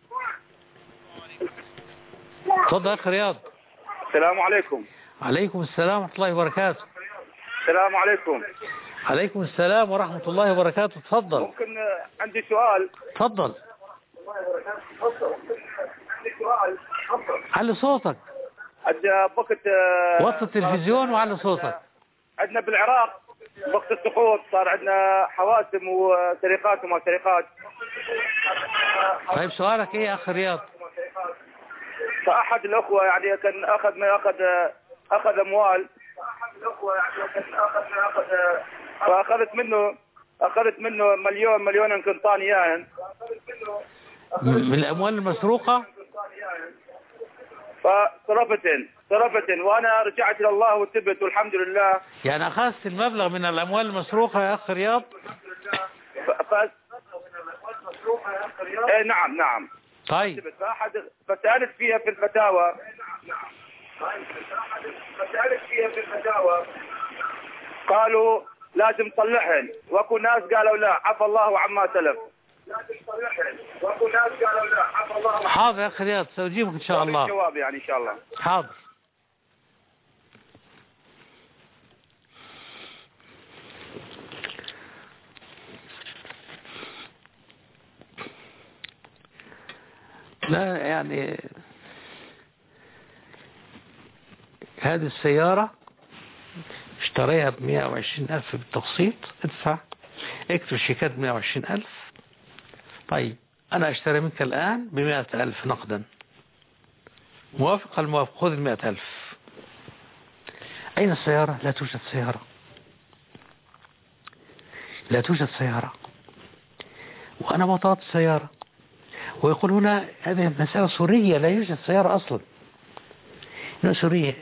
تفضل أخ رياض. السلام عليكم. عليكم السلام ورحمة الله وبركاته. السلام عليكم. عليكم السلام ورحمة الله وبركاته. تفضل. ممكن عندي سؤال. تفضل. علي صوتك. عندنا وقت وطي التلفزيون وعلي صوتك. عندنا بالعراق وقت السقوط صار عندنا حواسم وسرقات وما سرقات. طيب سؤالك ايه يا اخ رياض؟ فأحد الأخوة يعني كان أخذ ما أخذ أخذ أموال. فأحد الأخوة يعني كان أخذ ما أخذ فأخذت منه أخذت منه مليون مليون كنطان ياهن من الأموال المسروقة. فصرفتن صرفتن وأنا رجعت إلى الله وتبت والحمد لله. يعني أخذت المبلغ من الأموال المسروقة يا أخ رياض؟ ف... ايه نعم نعم. طيب. فأحد فسألت فيها في الفتاوى. فسألت فيها في الفتاوى قالوا لازم تصلحهن، واكو ناس قالوا لا عفى الله عما سلف. لازم تصلحهن واكو ناس قالوا لا عفى الله. حاضر يا اخ رياض سأجيبك ان شاء الله. الجواب يعني ان شاء الله. حاضر. لا يعني هذه السيارة اشتريها بمئة وعشرين ألف بالتقسيط، ادفع اكتب شيكات بمئة وعشرين ألف. طيب أنا اشتري منك الآن بمئة ألف نقدا، موافق الموافق، خذ المئة ألف. أين السيارة؟ لا توجد سيارة، لا توجد سيارة، وأنا ما طلبت سيارة ويقول هنا هذه مسألة سورية، لا يوجد سيارة أصلا هنا سورية.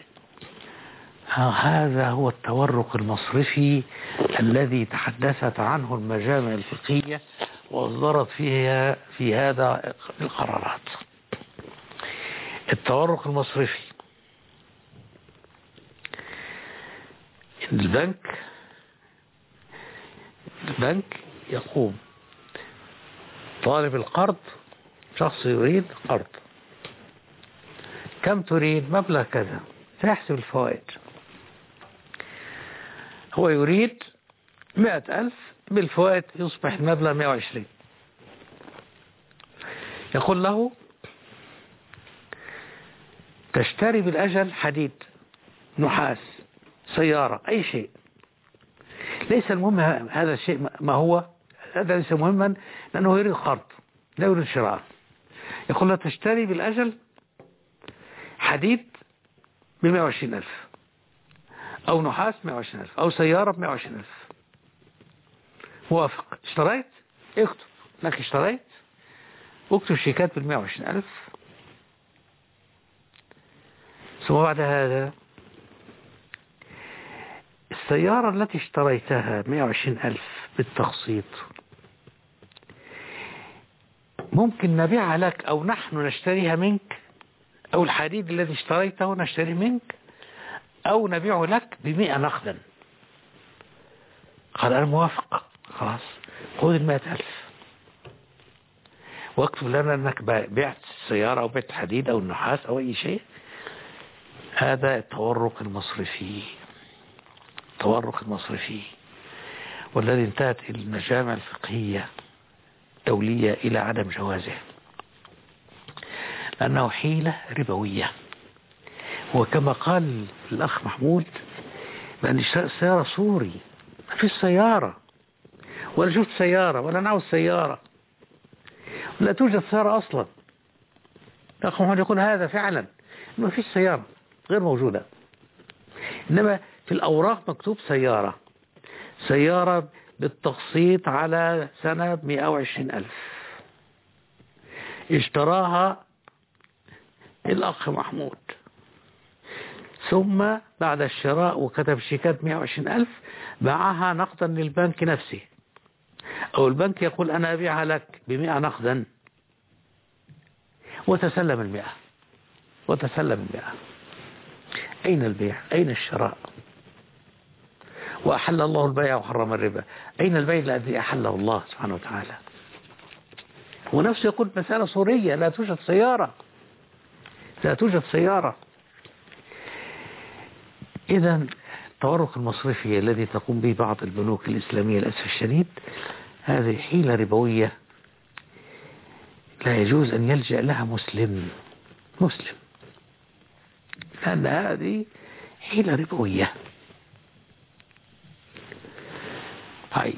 هذا هو التورق المصرفي الذي تحدثت عنه المجامع الفقهية وأصدرت فيها في هذا القرارات. التورق المصرفي، البنك البنك يقوم طالب القرض، شخص يريد قرض، كم تريد؟ مبلغ كذا، فيحسب الفوائد. هو يريد مئة ألف، بالفوائد يصبح المبلغ مئة وعشرين. يقول له تشتري بالأجل حديد، نحاس، سيارة، أي شيء، ليس المهم هذا الشيء ما هو، هذا ليس مهما لأنه يريد قرض لا يريد شراء. يقول له تشتري بالأجل حديد ب مئة وعشرين ألف، أو نحاس مئة وعشرين ألف، أو سيارة ب مئة وعشرين ألف. موافق. اشتريت؟ اكتب لك اشتريت، اكتب شيكات بال مئة وعشرين ألف. ثم بعد هذا السيارة التي اشتريتها مئة وعشرين ألف بالتقسيط ممكن نبيعها لك، أو نحن نشتريها منك، أو الحديد الذي اشتريته نشتريه منك، أو نبيعه لك بمئة نقدا. قال أنا موافق. خلاص، خذ المئة ألف واكتب لنا أنك بعت السيارة أو بعت الحديد أو النحاس أو أي شيء. هذا التورق المصرفي، التورق المصرفي، والذي انتهت المجامع الفقهية دولية إلى عدم جوازه، لأنه حيلة ربوية. وكما قال الأخ محمود بأن اشترى سيارة سوري، ما فيش سيارة، ولا شفت سيارة، ولا نعوز سيارة، لا توجد سيارة أصلا. الأخ محمود يقول هذا فعلا ما فيش سيارة، غير موجودة. إنما في الأوراق مكتوب سيارة، سيارة بالتقسيط على سنة بمئة وعشرين ألف، اشتراها الأخ محمود، ثم بعد الشراء وكتب شيكات مئة وعشرين ألف باعها نقدا للبنك نفسه، أو البنك يقول أنا أبيعها لك بمئة نقدا، وتسلم المئة وتسلم المئة. أين البيع؟ أين الشراء؟ وأحل الله البيع وحرم الربا. أين البيع الذي أحله الله سبحانه وتعالى؟ ونفسه يقول مسألة سورية، لا توجد سيارة، لا توجد سيارة. إذن التورق المصرفي الذي تقوم به بعض البنوك الإسلامية للأسف الشديد هذه حيلة ربوية لا يجوز أن يلجأ لها مسلم مسلم لأن هذه حيلة ربوية. طيب،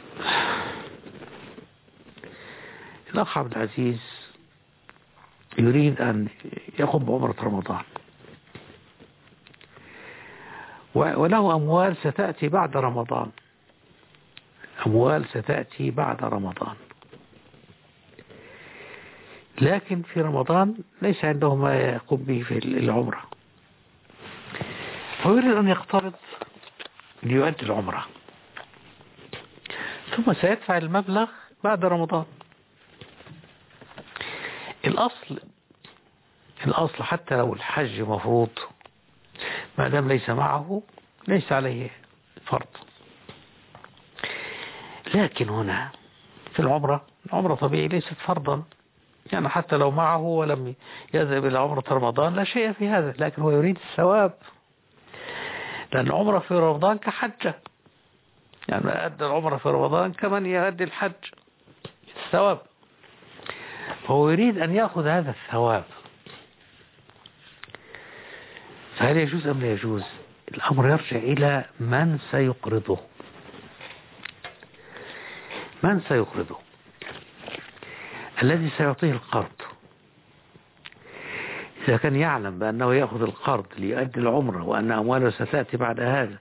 الأخ عبد العزيز يريد أن يقوم بعمرة رمضان، وله أموال ستأتي بعد رمضان، أموال ستأتي بعد رمضان، لكن في رمضان ليس عنده ما يقوم به في العمرة، فيريد أن يقترض ليؤدي العمرة، ثم سيدفع المبلغ بعد رمضان. الأصل الأصل حتى لو الحج مفروض ما دام ليس معه ليس عليه فرض، لكن هنا في العمرة، العمرة طبيعي ليست فرضا، يعني حتى لو معه ولم يذهب إلى عمرة رمضان لا شيء في هذا، لكن هو يريد الثواب، لأن العمرة في رمضان كحجة، يعني أدى العمرة في رمضان كمن يؤدي الحج الثواب، فهو يريد أن يأخذ هذا الثواب. فهل يجوز أم لا يجوز؟ الأمر يرجع إلى من سيقرضه، من سيقرضه، الذي سيعطيه القرض إذا كان يعلم بأنه يأخذ القرض ليؤدي العمرة وأن أمواله ستأتي بعد هذا،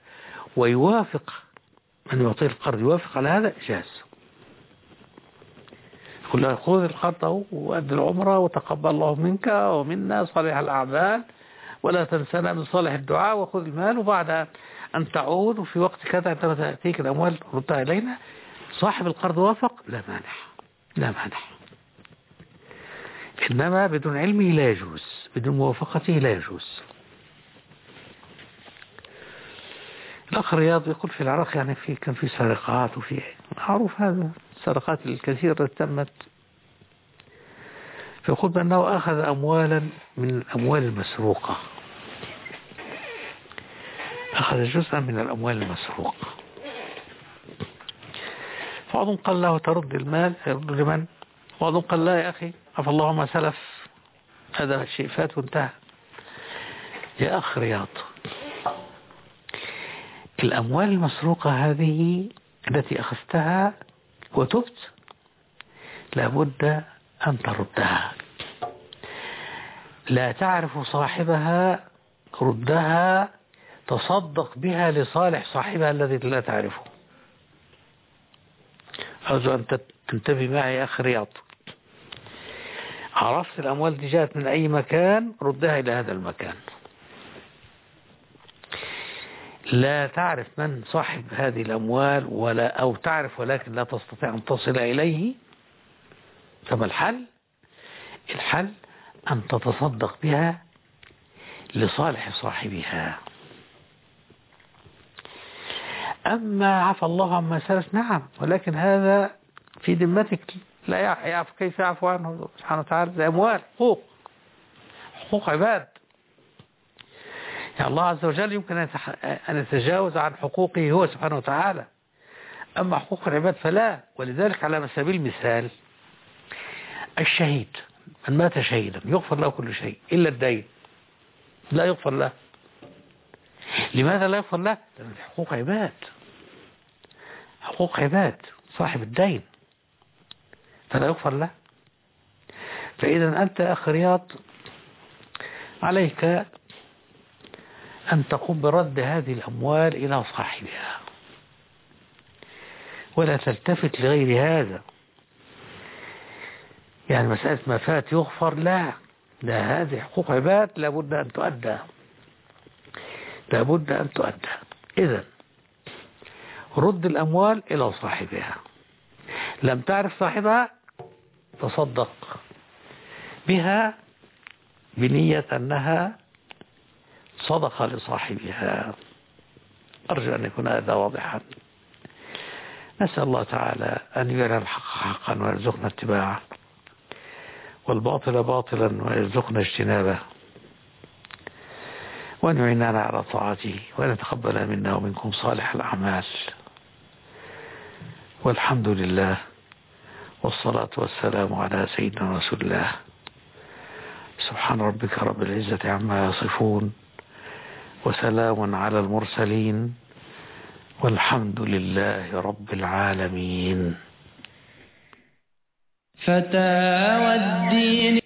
ويوافق من يعطيه القرض يوافق على هذا، جاز، يقول له خذ القرض وأد العمرة وتقبل الله منك ومنا صالح الأعمال ولا تنسنا من صالح الدعاء وخذ المال، وبعد أن تعود وفي وقت كذا عندما تأتيك الأموال ردها إلينا. صاحب القرض وافق لا مانع لا مانع، إنما بدون علمه لا يجوز، بدون موافقته لا يجوز. الأخ رياض يقول في العراق يعني في كان في سرقات وفي معروف هذا السرقات الكثيرة التي تمت، فيقول بأنه أخذ أموالا من الأموال المسروقة، أخذ جزءا من الأموال المسروقة، بعضهم قال له ترد المال يرد لمن، بعضهم قال لا يا أخي عفى الله ما سلف، هذا الشيء فات وانتهى. يا أخ رياض، الأموال المسروقة هذه التي أخذتها وتبت لابد أن تردها، لا تعرف صاحبها ردها، تصدق بها لصالح صاحبها الذي لا تعرفه. أرجو أن تنتبه معي يا أخي رياض، عرفت الأموال دي جاءت من أي مكان ردها إلى هذا المكان، لا تعرف من صاحب هذه الأموال ولا أو تعرف ولكن لا تستطيع أن تصل إليه، فما الحل؟ الحل أن تتصدق بها لصالح صاحبها. أما عفى الله عما سلف نعم، ولكن هذا في ذمتك، لا يعرف كيف يعفو عنه سبحانه وتعالى، زي أموال حقوق حقوق عباد، يعني الله عز وجل يمكن أن يتجاوز عن حقوقه هو سبحانه وتعالى، أما حقوق العباد فلا. ولذلك على سبيل المثال الشهيد من مات شهيدا يغفر له كل شيء إلا الدين، لا يغفر له. لماذا لا يغفر له؟ لأن حقوق عباد، حقوق عباد صاحب الدين فلا يغفر له. فإذا أنت أخ رياض عليك أن تقوم برد هذه الأموال إلى صاحبها ولا تلتفت لغير هذا. يعني مسألة ما فات يغفر لا، لا، هذه حقوق عباد لابد أن تؤدى، لابد أن تؤدى. إذن رد الأموال إلى صاحبها، لم تعرف صاحبها تصدق بها بنية أنها صدقة لصاحبها. أرجو أن يكون هذا واضحا. نسأل الله تعالى أن يرى الحق حقا ويرزقنا اتباعه والباطل باطلا ويرزقنا اجتنابه، وأن يعيننا على طاعته وأن يتقبل منا ومنكم صالح الأعمال. والحمد لله والصلاة والسلام على سيدنا رسول الله. سبحان ربك رب العزة عما يصفون وسلام على المرسلين والحمد لله رب العالمين. فتاوى الدين